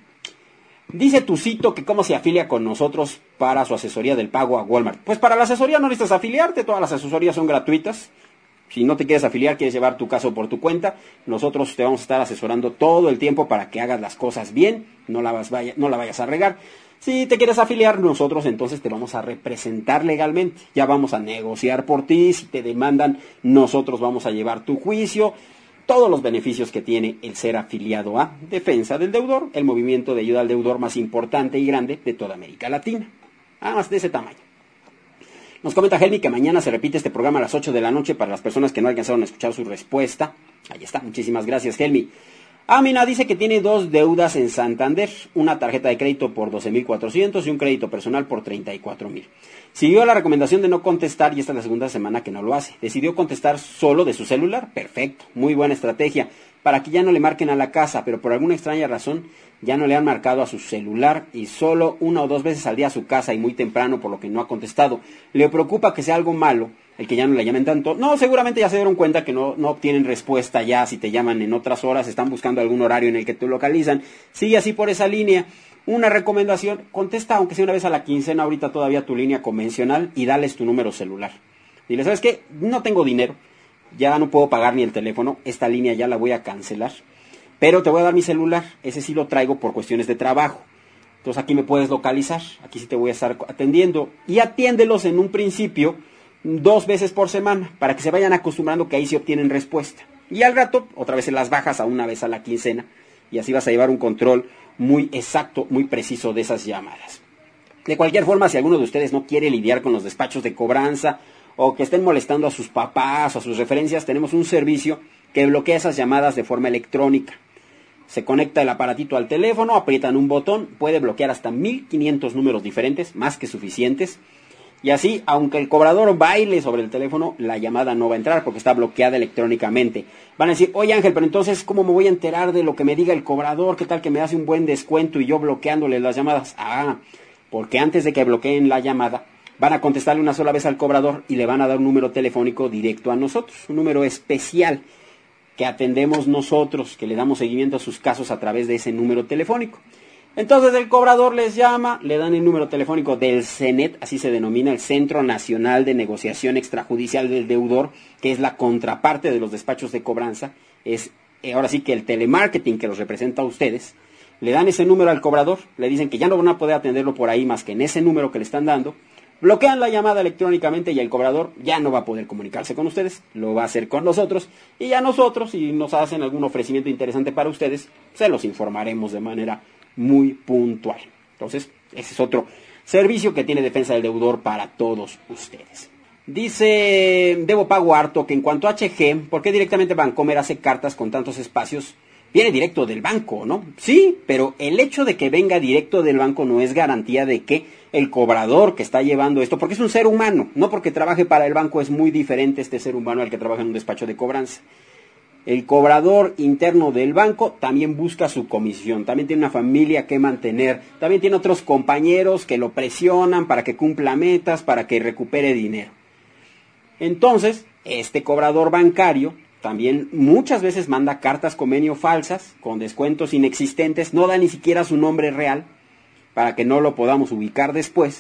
Dice Tucito que cómo se afilia con nosotros para su asesoría del pago a Walmart. Pues para la asesoría no necesitas afiliarte, todas las asesorías son gratuitas. Si no te quieres afiliar, quieres llevar tu caso por tu cuenta, nosotros te vamos a estar asesorando todo el tiempo para que hagas las cosas bien, no la vayas a regar. Si te quieres afiliar, nosotros entonces te vamos a representar legalmente. Ya vamos a negociar por ti, si te demandan, nosotros vamos a llevar tu juicio. Todos los beneficios que tiene el ser afiliado a Defensa del Deudor, el movimiento de ayuda al deudor más importante y grande de toda América Latina. Más de ese tamaño. Nos comenta Helmi que mañana se repite este programa a las 8 de la noche para las personas que no alcanzaron a escuchar su respuesta. Ahí está, muchísimas gracias Helmi. Amina dice que tiene 2 deudas en Santander, una tarjeta de crédito por 12,400 y un crédito personal por 34,000. Siguió la recomendación de no contestar y esta es la segunda semana que no lo hace. Decidió contestar solo de su celular, perfecto, muy buena estrategia, para que ya no le marquen a la casa, pero por alguna extraña razón ya no le han marcado a su celular y solo 1 o 2 veces al día a su casa y muy temprano, por lo que no ha contestado. Le preocupa que sea algo malo el que ya no le llamen tanto. No, seguramente ya se dieron cuenta que no obtienen respuesta ya si te llaman en otras horas, están buscando algún horario en el que te localizan. Sigue así por esa línea. Una recomendación, contesta aunque sea una vez a la quincena ahorita todavía tu línea convencional y dales tu número celular. Dile, ¿sabes qué? No tengo dinero, ya no puedo pagar ni el teléfono, esta línea ya la voy a cancelar, pero te voy a dar mi celular, ese sí lo traigo por cuestiones de trabajo. Entonces aquí me puedes localizar, aquí sí te voy a estar atendiendo y atiéndelos en un principio 2 veces por semana, para que se vayan acostumbrando que ahí sí obtienen respuesta. Y al rato, otra vez se las bajas a una vez a la quincena, y así vas a llevar un control muy exacto, muy preciso de esas llamadas. De cualquier forma, si alguno de ustedes no quiere lidiar con los despachos de cobranza, o que estén molestando a sus papás o a sus referencias, tenemos un servicio que bloquea esas llamadas de forma electrónica. Se conecta el aparatito al teléfono, aprietan un botón, puede bloquear hasta 1,500 números diferentes, más que suficientes. Y así, aunque el cobrador baile sobre el teléfono, la llamada no va a entrar porque está bloqueada electrónicamente. Van a decir, oye Ángel, pero entonces, ¿cómo me voy a enterar de lo que me diga el cobrador? ¿Qué tal que me hace un buen descuento y yo bloqueándole las llamadas? Porque antes de que bloqueen la llamada, van a contestarle una sola vez al cobrador y le van a dar un número telefónico directo a nosotros, un número especial que atendemos nosotros, que le damos seguimiento a sus casos a través de ese número telefónico. Entonces el cobrador les llama, le dan el número telefónico del CENET, así se denomina el Centro Nacional de Negociación Extrajudicial del Deudor, que es la contraparte de los despachos de cobranza, es ahora sí que el telemarketing que los representa a ustedes. Le dan ese número al cobrador, le dicen que ya no van a poder atenderlo por ahí más que en ese número que le están dando, bloquean la llamada electrónicamente y el cobrador ya no va a poder comunicarse con ustedes, lo va a hacer con nosotros, y ya nosotros, si nos hacen algún ofrecimiento interesante para ustedes, se los informaremos de manera muy puntual. Entonces, ese es otro servicio que tiene Defensa del Deudor para todos ustedes. Dice Debo Pago Harto que en cuanto a HG, ¿por qué directamente Bancomer hace cartas con tantos espacios? Viene directo del banco, ¿no? Sí, pero el hecho de que venga directo del banco no es garantía de que el cobrador que está llevando esto, porque es un ser humano, no porque trabaje para el banco es muy diferente este ser humano al que trabaja en un despacho de cobranza. El cobrador interno del banco también busca su comisión, también tiene una familia que mantener, también tiene otros compañeros que lo presionan para que cumpla metas, para que recupere dinero. Entonces, este cobrador bancario también muchas veces manda cartas convenio falsas, con descuentos inexistentes, no da ni siquiera su nombre real, para que no lo podamos ubicar después.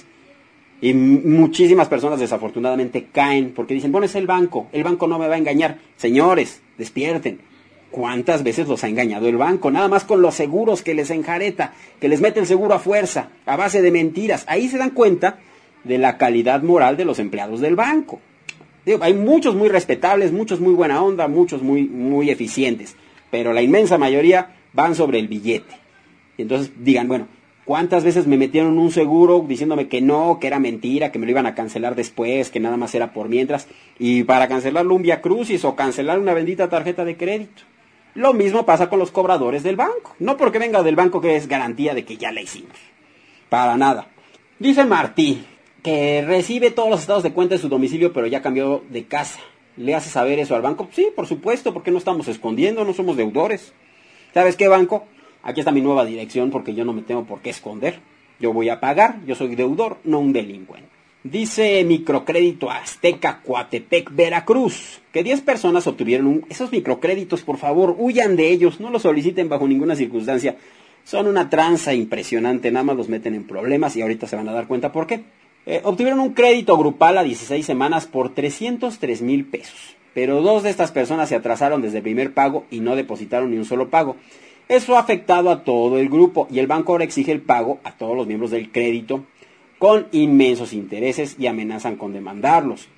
Y muchísimas personas desafortunadamente caen porque dicen, bueno, es el banco no me va a engañar. Señores, despierten. ¿Cuántas veces los ha engañado el banco? Nada más con los seguros que les enjareta, que les mete el seguro a fuerza, a base de mentiras. Ahí se dan cuenta de la calidad moral de los empleados del banco. Digo, hay muchos muy respetables, muchos muy buena onda, muchos muy eficientes, pero la inmensa mayoría van sobre el billete. Y entonces digan, bueno, ¿cuántas veces me metieron un seguro diciéndome que no, que era mentira, que me lo iban a cancelar después, que nada más era por mientras? Y para cancelarlo un Vía Crucis o cancelar una bendita tarjeta de crédito. Lo mismo pasa con los cobradores del banco. No porque venga del banco que es garantía de que ya la hicimos. Para nada. Dice Martí que recibe todos los estados de cuenta de su domicilio, pero ya cambió de casa. ¿Le hace saber eso al banco? Sí, por supuesto, porque no estamos escondiendo, no somos deudores. ¿Sabes qué, banco? Aquí está mi nueva dirección porque yo no me tengo por qué esconder. Yo voy a pagar, yo soy deudor, no un delincuente. Dice Microcrédito Azteca Coatepec, Veracruz, que 10 personas obtuvieron esos microcréditos, por favor, huyan de ellos, no los soliciten bajo ninguna circunstancia. Son una tranza impresionante, nada más los meten en problemas y ahorita se van a dar cuenta por qué. Obtuvieron un crédito grupal a 16 semanas por 303,000 pesos. Pero 2 de estas personas se atrasaron desde el primer pago y no depositaron ni un solo pago. Eso ha afectado a todo el grupo y el banco ahora exige el pago a todos los miembros del crédito con inmensos intereses y amenazan con demandarlos.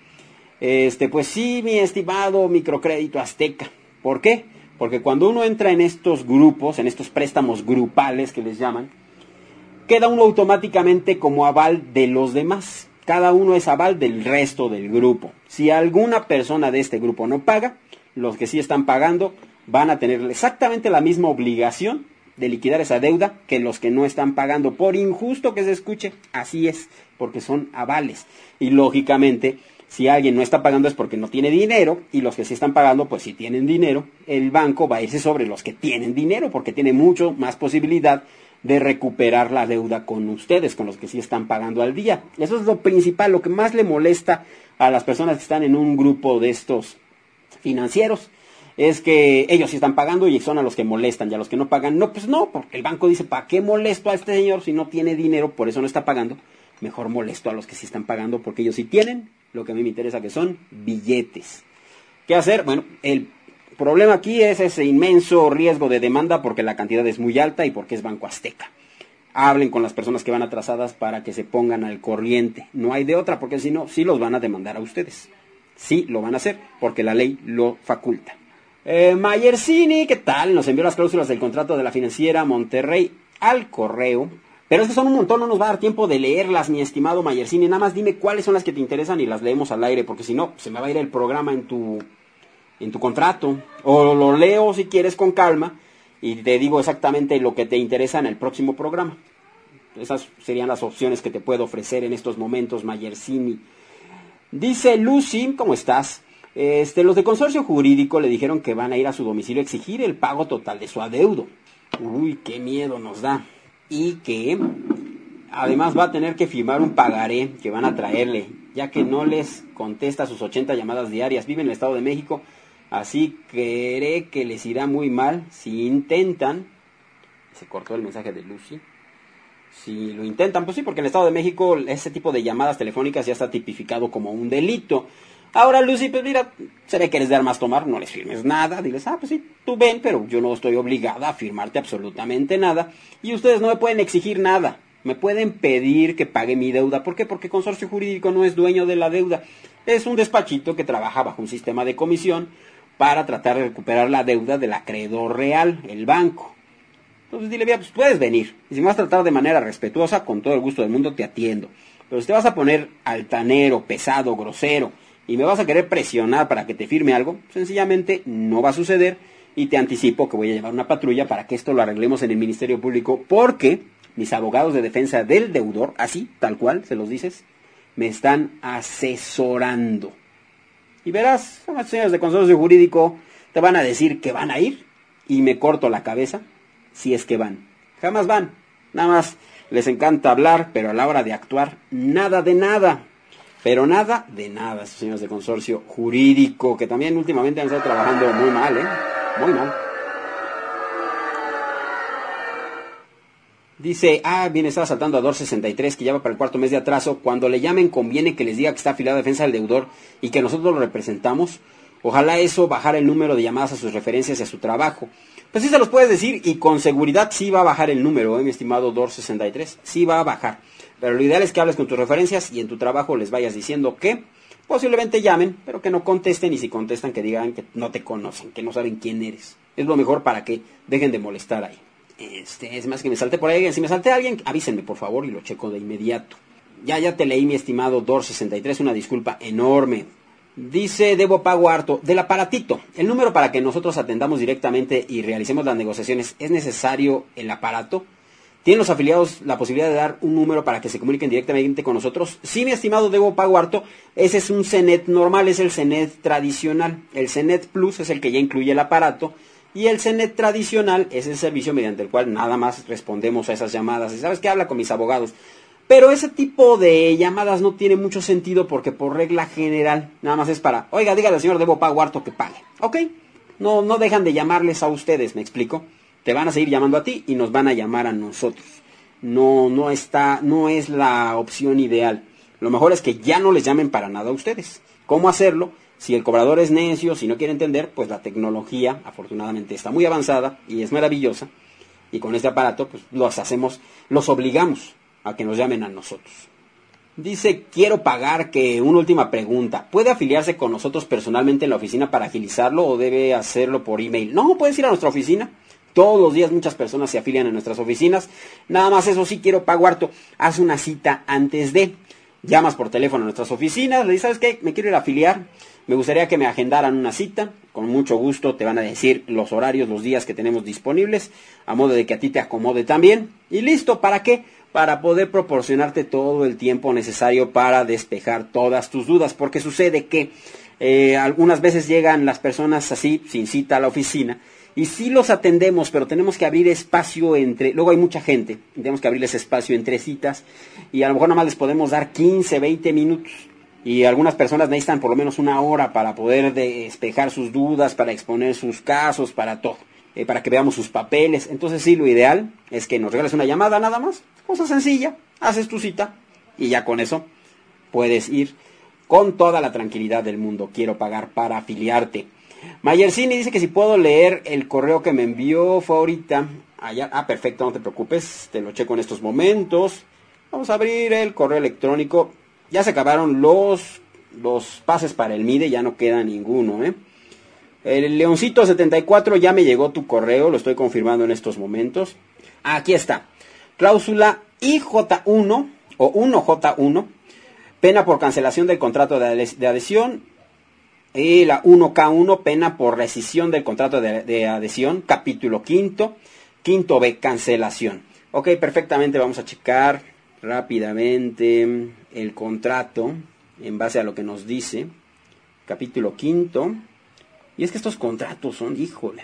Pues sí, mi estimado Microcrédito Azteca. ¿Por qué? Porque cuando uno entra en estos grupos, en estos préstamos grupales que les llaman, queda uno automáticamente como aval de los demás. Cada uno es aval del resto del grupo. Si alguna persona de este grupo no paga, los que sí están pagando van a tener exactamente la misma obligación de liquidar esa deuda que los que no están pagando. Por injusto que se escuche, así es, porque son avales. Y lógicamente, si alguien no está pagando es porque no tiene dinero, y los que sí están pagando, pues si tienen dinero, el banco va a irse sobre los que tienen dinero, porque tiene mucho más posibilidad de recuperar la deuda con ustedes, con los que sí están pagando al día. Eso es lo principal, lo que más le molesta a las personas que están en un grupo de estos financieros, es que ellos sí están pagando y son a los que molestan, y a los que no pagan, no, pues no, porque el banco dice, ¿para qué molesto a este señor si no tiene dinero? Por eso no está pagando. Mejor molesto a los que sí están pagando, porque ellos sí tienen lo que a mí me interesa, que son billetes. ¿Qué hacer? Bueno, el problema aquí es ese inmenso riesgo de demanda porque la cantidad es muy alta y porque es Banco Azteca. Hablen con las personas que van atrasadas para que se pongan al corriente. No hay de otra, porque si no, sí los van a demandar a ustedes. Sí lo van a hacer, porque la ley lo faculta. Mayersini, ¿qué tal? Nos envió las cláusulas del contrato de la financiera Monterrey al correo. Pero es que son un montón, no nos va a dar tiempo de leerlas, mi estimado Mayersini. Nada más dime cuáles son las que te interesan y las leemos al aire, porque si no, se me va a ir el programa en tu contrato. O lo leo si quieres con calma y te digo exactamente lo que te interesa en el próximo programa. Esas serían las opciones que te puedo ofrecer en estos momentos, Mayersini. Dice Lucy, ¿cómo estás? Los de consorcio jurídico le dijeron que van a ir a su domicilio a exigir el pago total de su adeudo. Uy, qué miedo nos da. Y que además va a tener que firmar un pagaré que van a traerle, ya que no les contesta sus 80 llamadas diarias. Vive en el Estado de México, así que cree que les irá muy mal si intentan. Se cortó el mensaje de Lucy. si lo intentan. Pues sí, porque en el Estado de México ese tipo de llamadas telefónicas ya está tipificado como un delito. Ahora, Lucy, pues mira, se ve que eres de armas tomar, no les firmes nada, diles, pues sí, tú ven, pero yo no estoy obligada a firmarte absolutamente nada, y ustedes no me pueden exigir nada, me pueden pedir que pague mi deuda. ¿Por qué? Porque Consorcio Jurídico no es dueño de la deuda, es un despachito que trabaja bajo un sistema de comisión para tratar de recuperar la deuda del acreedor real, el banco. Entonces dile, mira, pues puedes venir, y si me vas a tratar de manera respetuosa, con todo el gusto del mundo te atiendo, pero si te vas a poner altanero, pesado, grosero, y me vas a querer presionar para que te firme algo, sencillamente no va a suceder, y te anticipo que voy a llevar una patrulla para que esto lo arreglemos en el Ministerio Público, porque mis abogados de defensa del deudor, así, tal cual, se los dices, me están asesorando. Y verás, los señores de Consorcio Jurídico te van a decir que van a ir, y me corto la cabeza si es que van. Jamás van, nada más les encanta hablar, pero a la hora de actuar, nada de nada. Pero nada de nada, estos señores de Consorcio Jurídico, que también últimamente han estado trabajando muy mal, muy mal. Dice, bien, estaba saltando a DOR 63, que ya va para el 4º mes de atraso. Cuando le llamen, conviene que les diga que está afiliado a defensa del deudor y que nosotros lo representamos. Ojalá eso bajara el número de llamadas a sus referencias y a su trabajo. Pues sí se los puedes decir, y con seguridad sí va a bajar el número, mi estimado DOR 63, sí va a bajar. Pero lo ideal es que hables con tus referencias y en tu trabajo les vayas diciendo que posiblemente llamen, pero que no contesten, y si contestan que digan que no te conocen, que no saben quién eres. Es lo mejor para que dejen de molestar ahí. Es más que me salte por ahí. Si me salte a alguien, avísenme por favor y lo checo de inmediato. Ya te leí, mi estimado DOR 63, una disculpa enorme. Dice, debo pago harto del aparatito. El número para que nosotros atendamos directamente y realicemos las negociaciones, ¿es necesario el aparato? ¿Tienen los afiliados la posibilidad de dar un número para que se comuniquen directamente con nosotros? Sí, mi estimado Debo Pago Harto, ese es un CENET normal, es el CENET tradicional. El CENET Plus es el que ya incluye el aparato, y el CENET tradicional es el servicio mediante el cual nada más respondemos a esas llamadas. Y sabes que habla con mis abogados. Pero ese tipo de llamadas no tiene mucho sentido, porque por regla general nada más es para, oiga, dígale al señor Debo Pago Harto que pague. ¿Ok? No dejan de llamarles a ustedes, ¿me explico? Te van a seguir llamando a ti y nos van a llamar a nosotros. No es la opción ideal. Lo mejor es que ya no les llamen para nada a ustedes. ¿Cómo hacerlo? Si el cobrador es necio, si no quiere entender, pues la tecnología afortunadamente está muy avanzada y es maravillosa. Y con este aparato pues los obligamos a que nos llamen a nosotros. Dice, quiero pagar, que una última pregunta. ¿Puede afiliarse con nosotros personalmente en la oficina para agilizarlo o debe hacerlo por email? No, puedes ir a nuestra oficina. Todos los días muchas personas se afilian a nuestras oficinas. Nada más, eso sí, quiero pago harto. Haz una cita antes de. Llamas por teléfono a nuestras oficinas. Le dices, ¿sabes qué? Me quiero ir a afiliar. Me gustaría que me agendaran una cita. Con mucho gusto te van a decir los horarios, los días que tenemos disponibles, a modo de que a ti te acomode también. Y listo, ¿para qué? Para poder proporcionarte todo el tiempo necesario para despejar todas tus dudas. Porque sucede que algunas veces llegan las personas así, sin cita a la oficina, y sí los atendemos, pero tenemos que abrir espacio luego hay mucha gente, tenemos que abrirles espacio entre citas, y a lo mejor nada más les podemos dar 15, 20 minutos, y algunas personas necesitan por lo menos una hora para poder despejar sus dudas, para exponer sus casos, para todo, para que veamos sus papeles. Entonces sí, lo ideal es que nos regales una llamada nada más, cosa sencilla, haces tu cita, y ya con eso puedes ir con toda la tranquilidad del mundo. Quiero pagar para afiliarte. Mayercini dice que si puedo leer el correo que me envió, fue ahorita. Allá. Perfecto, no te preocupes, te lo checo en estos momentos. Vamos a abrir el correo electrónico. Ya se acabaron los pases para el MIDE, ya no queda ninguno, El Leoncito 74, ya me llegó tu correo, lo estoy confirmando en estos momentos. Aquí está. Cláusula IJ1 o 1J1, pena por cancelación del contrato de adhesión. Y la 1K1, pena por rescisión del contrato de adhesión, capítulo quinto B, cancelación. Ok, perfectamente, vamos a checar rápidamente el contrato en base a lo que nos dice, capítulo quinto. Y es que estos contratos son, híjole,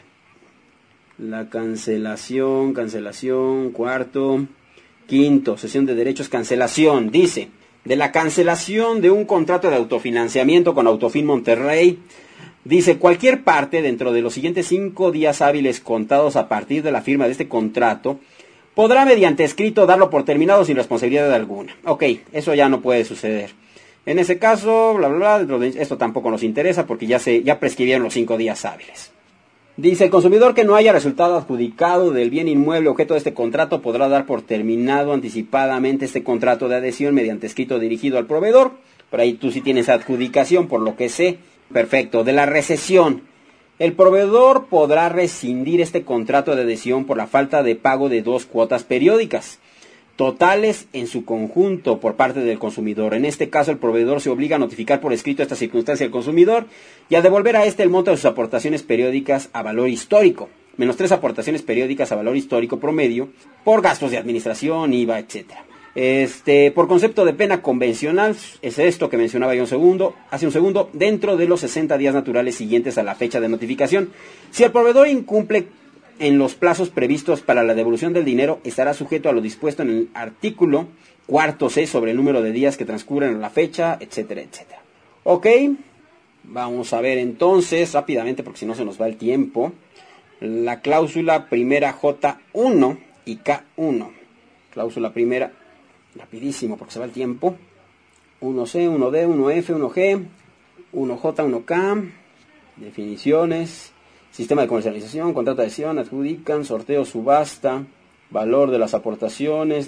la cancelación, cuarto, quinto, cesión de derechos, cancelación, dice: de la cancelación de un contrato de autofinanciamiento con Autofin Monterrey, dice, cualquier parte dentro de los siguientes 5 días hábiles contados a partir de la firma de este contrato podrá mediante escrito darlo por terminado sin responsabilidad alguna. Ok, eso ya no puede suceder. En ese caso, bla, bla, bla, esto tampoco nos interesa porque ya prescribieron los 5 días hábiles. Dice, el consumidor que no haya resultado adjudicado del bien inmueble objeto de este contrato podrá dar por terminado anticipadamente este contrato de adhesión mediante escrito dirigido al proveedor. Por ahí tú sí tienes adjudicación, por lo que sé. Perfecto. De la recesión. El proveedor podrá rescindir este contrato de adhesión por la falta de pago de 2 cuotas periódicas, totales en su conjunto por parte del consumidor. En este caso, el proveedor se obliga a notificar por escrito esta circunstancia al consumidor y a devolver a este el monto de sus aportaciones periódicas a valor histórico, menos 3 aportaciones periódicas a valor histórico promedio por gastos de administración, IVA, etcétera. Por concepto de pena convencional, es esto que mencionaba yo hace un segundo, dentro de los 60 días naturales siguientes a la fecha de notificación. Si el proveedor incumple en los plazos previstos para la devolución del dinero, estará sujeto a lo dispuesto en el artículo 4C sobre el número de días que transcurren a la fecha, etcétera, etcétera. Ok, vamos a ver entonces rápidamente, porque si no se nos va el tiempo, la cláusula primera J1 y K1. Cláusula primera, rapidísimo porque se va el tiempo. 1C, 1D, 1F, 1G, 1J, 1K, definiciones, sistema de comercialización, contrato de adhesión, adjudican, sorteo, subasta, valor de las aportaciones,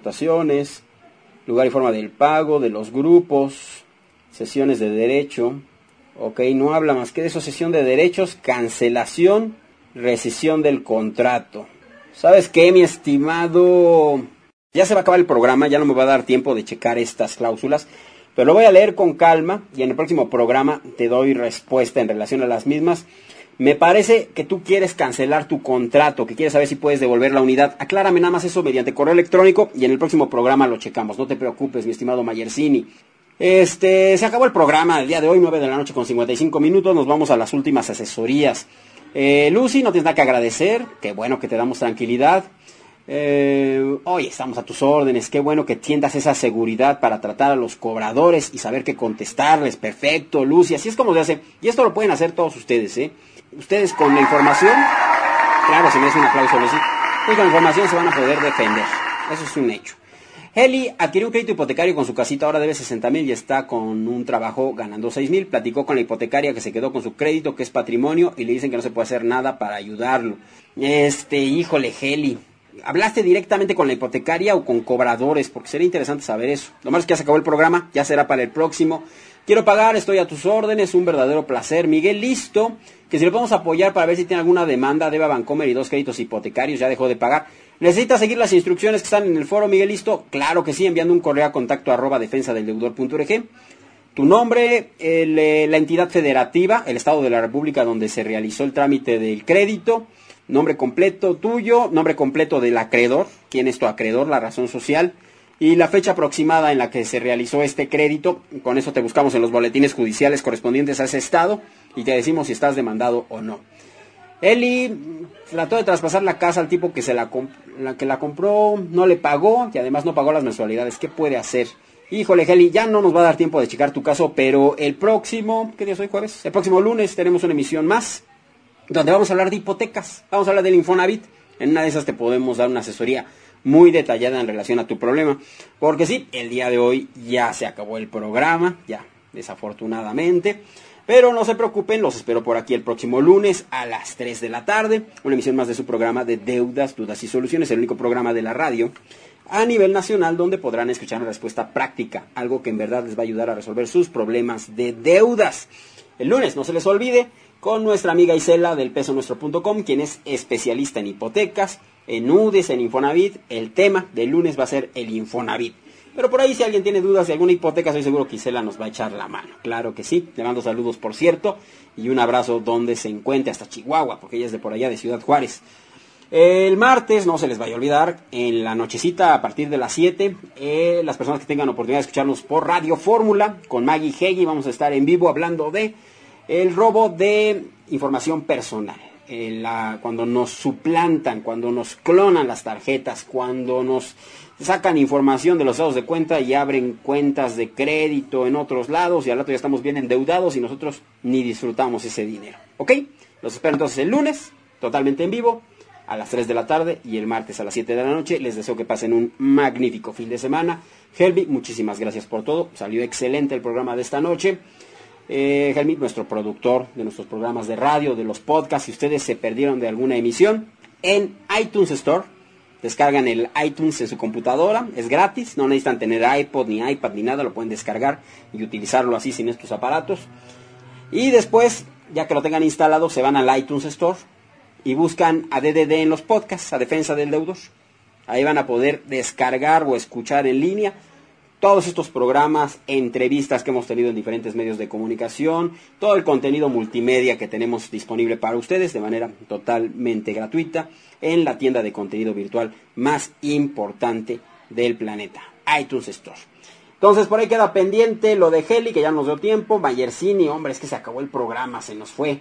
lugar y forma del pago, de los grupos, sesiones de derecho. Ok, no habla más que de eso, sesión de derechos, cancelación, rescisión del contrato. ¿Sabes qué, mi estimado? Ya se va a acabar el programa, ya no me va a dar tiempo de checar estas cláusulas, pero lo voy a leer con calma y en el próximo programa te doy respuesta en relación a las mismas. Me parece que tú quieres cancelar tu contrato, que quieres saber si puedes devolver la unidad. Aclárame nada más eso mediante correo electrónico y en el próximo programa lo checamos. No te preocupes, mi estimado Mayersini. Se acabó el programa del día de hoy, 9 de la noche con 55 minutos. Nos vamos a las últimas asesorías. Lucy, no tienes nada que agradecer. Qué bueno que te damos tranquilidad. Oye, estamos a tus órdenes. Qué bueno que tiendas esa seguridad para tratar a los cobradores y saber qué contestarles. Perfecto, Lucy, así es como se hace. Y esto lo pueden hacer todos ustedes, Ustedes con la información, claro, se merece un aplauso, Lucy. Pues con la información se van a poder defender. Eso es un hecho. Heli adquirió un crédito hipotecario con su casita, ahora debe 60,000 y está con un trabajo ganando 6,000. Platicó con la hipotecaria que se quedó con su crédito, que es patrimonio, y le dicen que no se puede hacer nada para ayudarlo. Híjole, Heli, ¿hablaste directamente con la hipotecaria o con cobradores? Porque sería interesante saber eso. Lo malo es que ya se acabó el programa, ya será para el próximo. Quiero pagar, estoy a tus órdenes, un verdadero placer. Miguel, listo, que si le podemos apoyar para ver si tiene alguna demanda, debe a Bancomer y 2 créditos hipotecarios, ya dejó de pagar. ¿Necesita seguir las instrucciones que están en el foro, Miguel, listo? Claro que sí, enviando un correo a contacto @defensadeldeudor.org. Tu nombre, la entidad federativa, el estado de la república donde se realizó el trámite del crédito, nombre completo tuyo, nombre completo del acreedor, quién es tu acreedor, la razón social, y la fecha aproximada en la que se realizó este crédito. Con eso te buscamos en los boletines judiciales correspondientes a ese estado y te decimos si estás demandado o no. Eli trató de traspasar la casa al tipo que la compró, no le pagó y además no pagó las mensualidades. ¿Qué puede hacer? Híjole, Eli, ya no nos va a dar tiempo de checar tu caso, pero el próximo, ¿qué día es hoy, jueves? El próximo lunes tenemos una emisión más donde vamos a hablar de hipotecas, vamos a hablar del Infonavit. En una de esas te podemos dar una asesoría muy detallada en relación a tu problema, porque sí, el día de hoy ya se acabó el programa, ya, desafortunadamente, pero no se preocupen, los espero por aquí el próximo lunes a las 3 de la tarde, una emisión más de su programa de Deudas, Dudas y Soluciones, el único programa de la radio a nivel nacional donde podrán escuchar una respuesta práctica, algo que en verdad les va a ayudar a resolver sus problemas de deudas. El lunes, no se les olvide, con nuestra amiga Isela del pesonuestro.com, quien es especialista en hipotecas, en UDES, en Infonavit. El tema del lunes va a ser el Infonavit. Pero por ahí si alguien tiene dudas de alguna hipoteca, estoy seguro que Isela nos va a echar la mano. Claro que sí. Le mando saludos, por cierto, y un abrazo donde se encuentre, hasta Chihuahua, porque ella es de por allá, de Ciudad Juárez. El martes, no se les vaya a olvidar, en la nochecita a partir de las 7, las personas que tengan oportunidad de escucharnos por Radio Fórmula, con Maggie Heggie, vamos a estar en vivo hablando de el robo de información personal. Cuando nos suplantan, cuando nos clonan las tarjetas, cuando nos sacan información de los estados de cuenta y abren cuentas de crédito en otros lados y al rato ya estamos bien endeudados y nosotros ni disfrutamos ese dinero. ¿Ok? Los espero entonces el lunes, totalmente en vivo, a las 3 de la tarde y el martes a las 7 de la noche. Les deseo que pasen un magnífico fin de semana. Helmi, muchísimas gracias por todo. Salió excelente el programa de esta noche. Helmi, nuestro productor de nuestros programas de radio, de los podcasts, si ustedes se perdieron de alguna emisión, en iTunes Store, descargan el iTunes en su computadora, es gratis, no necesitan tener iPod, ni iPad, ni nada, lo pueden descargar y utilizarlo así sin estos aparatos. Y después, ya que lo tengan instalado, se van al iTunes Store y buscan a DDD en los podcasts, a Defensa del Deudor. Ahí van a poder descargar o escuchar en línea todos estos programas, entrevistas que hemos tenido en diferentes medios de comunicación, todo el contenido multimedia que tenemos disponible para ustedes de manera totalmente gratuita en la tienda de contenido virtual más importante del planeta, iTunes Store. Entonces por ahí queda pendiente lo de Heli, que ya nos dio tiempo. Mayersini, hombre, es que se acabó el programa, se nos fue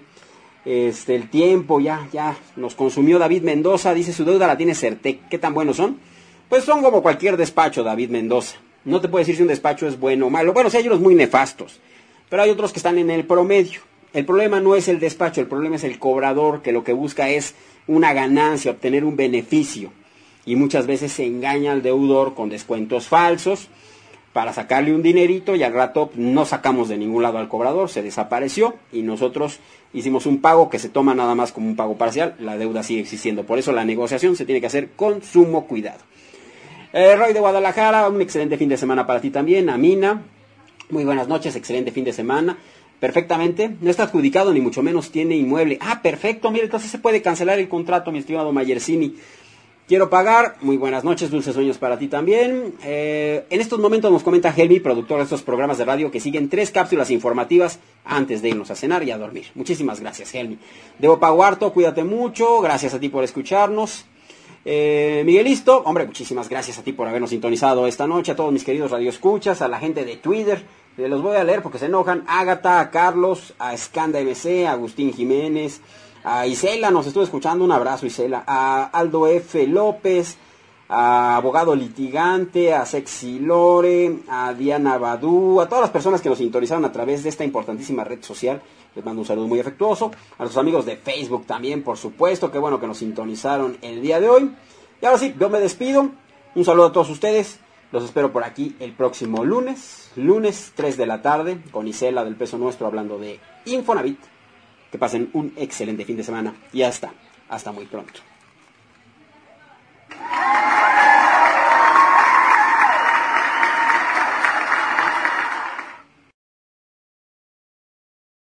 el tiempo, ya nos consumió. David Mendoza dice: su deuda la tiene Certec. ¿Qué tan buenos son? Pues son como cualquier despacho, David Mendoza. No te puedo decir si un despacho es bueno o malo. Bueno, sí hay unos muy nefastos, pero hay otros que están en el promedio. El problema no es el despacho, el problema es el cobrador, que lo que busca es una ganancia, obtener un beneficio. Y muchas veces se engaña al deudor con descuentos falsos para sacarle un dinerito, y al rato no sacamos de ningún lado al cobrador, se desapareció y nosotros hicimos un pago que se toma nada más como un pago parcial. La deuda sigue existiendo, por eso la negociación se tiene que hacer con sumo cuidado. Roy de Guadalajara, un excelente fin de semana para ti también. Amina, muy buenas noches, excelente fin de semana. Perfectamente, no está adjudicado ni mucho menos tiene inmueble. Ah, perfecto, mire, entonces se puede cancelar el contrato, mi estimado Mayersini. Quiero pagar, muy buenas noches, dulces sueños para ti también. En estos momentos nos comenta Helmi, productor de estos programas de radio, que siguen 3 cápsulas informativas antes de irnos a cenar y a dormir. Muchísimas gracias, Helmi. Debo Paguarto, cuídate mucho, gracias a ti por escucharnos. Miguelisto, hombre, muchísimas gracias a ti por habernos sintonizado esta noche, a todos mis queridos radioescuchas, a la gente de Twitter, los voy a leer porque se enojan: Ágata, a Carlos, a Scanda MC, a Agustín Jiménez, a Isela, nos estuvo escuchando, un abrazo Isela, a Aldo F. López, a Abogado Litigante, a Sexy Lore, a Diana Badú, a todas las personas que nos sintonizaron a través de esta importantísima red social. Les mando un saludo muy afectuoso. A nuestros amigos de Facebook también, por supuesto. Qué bueno que nos sintonizaron el día de hoy. Y ahora sí, yo me despido. Un saludo a todos ustedes. Los espero por aquí el próximo lunes 3 de la tarde, con Isela del Peso Nuestro hablando de Infonavit. Que pasen un excelente fin de semana y hasta muy pronto.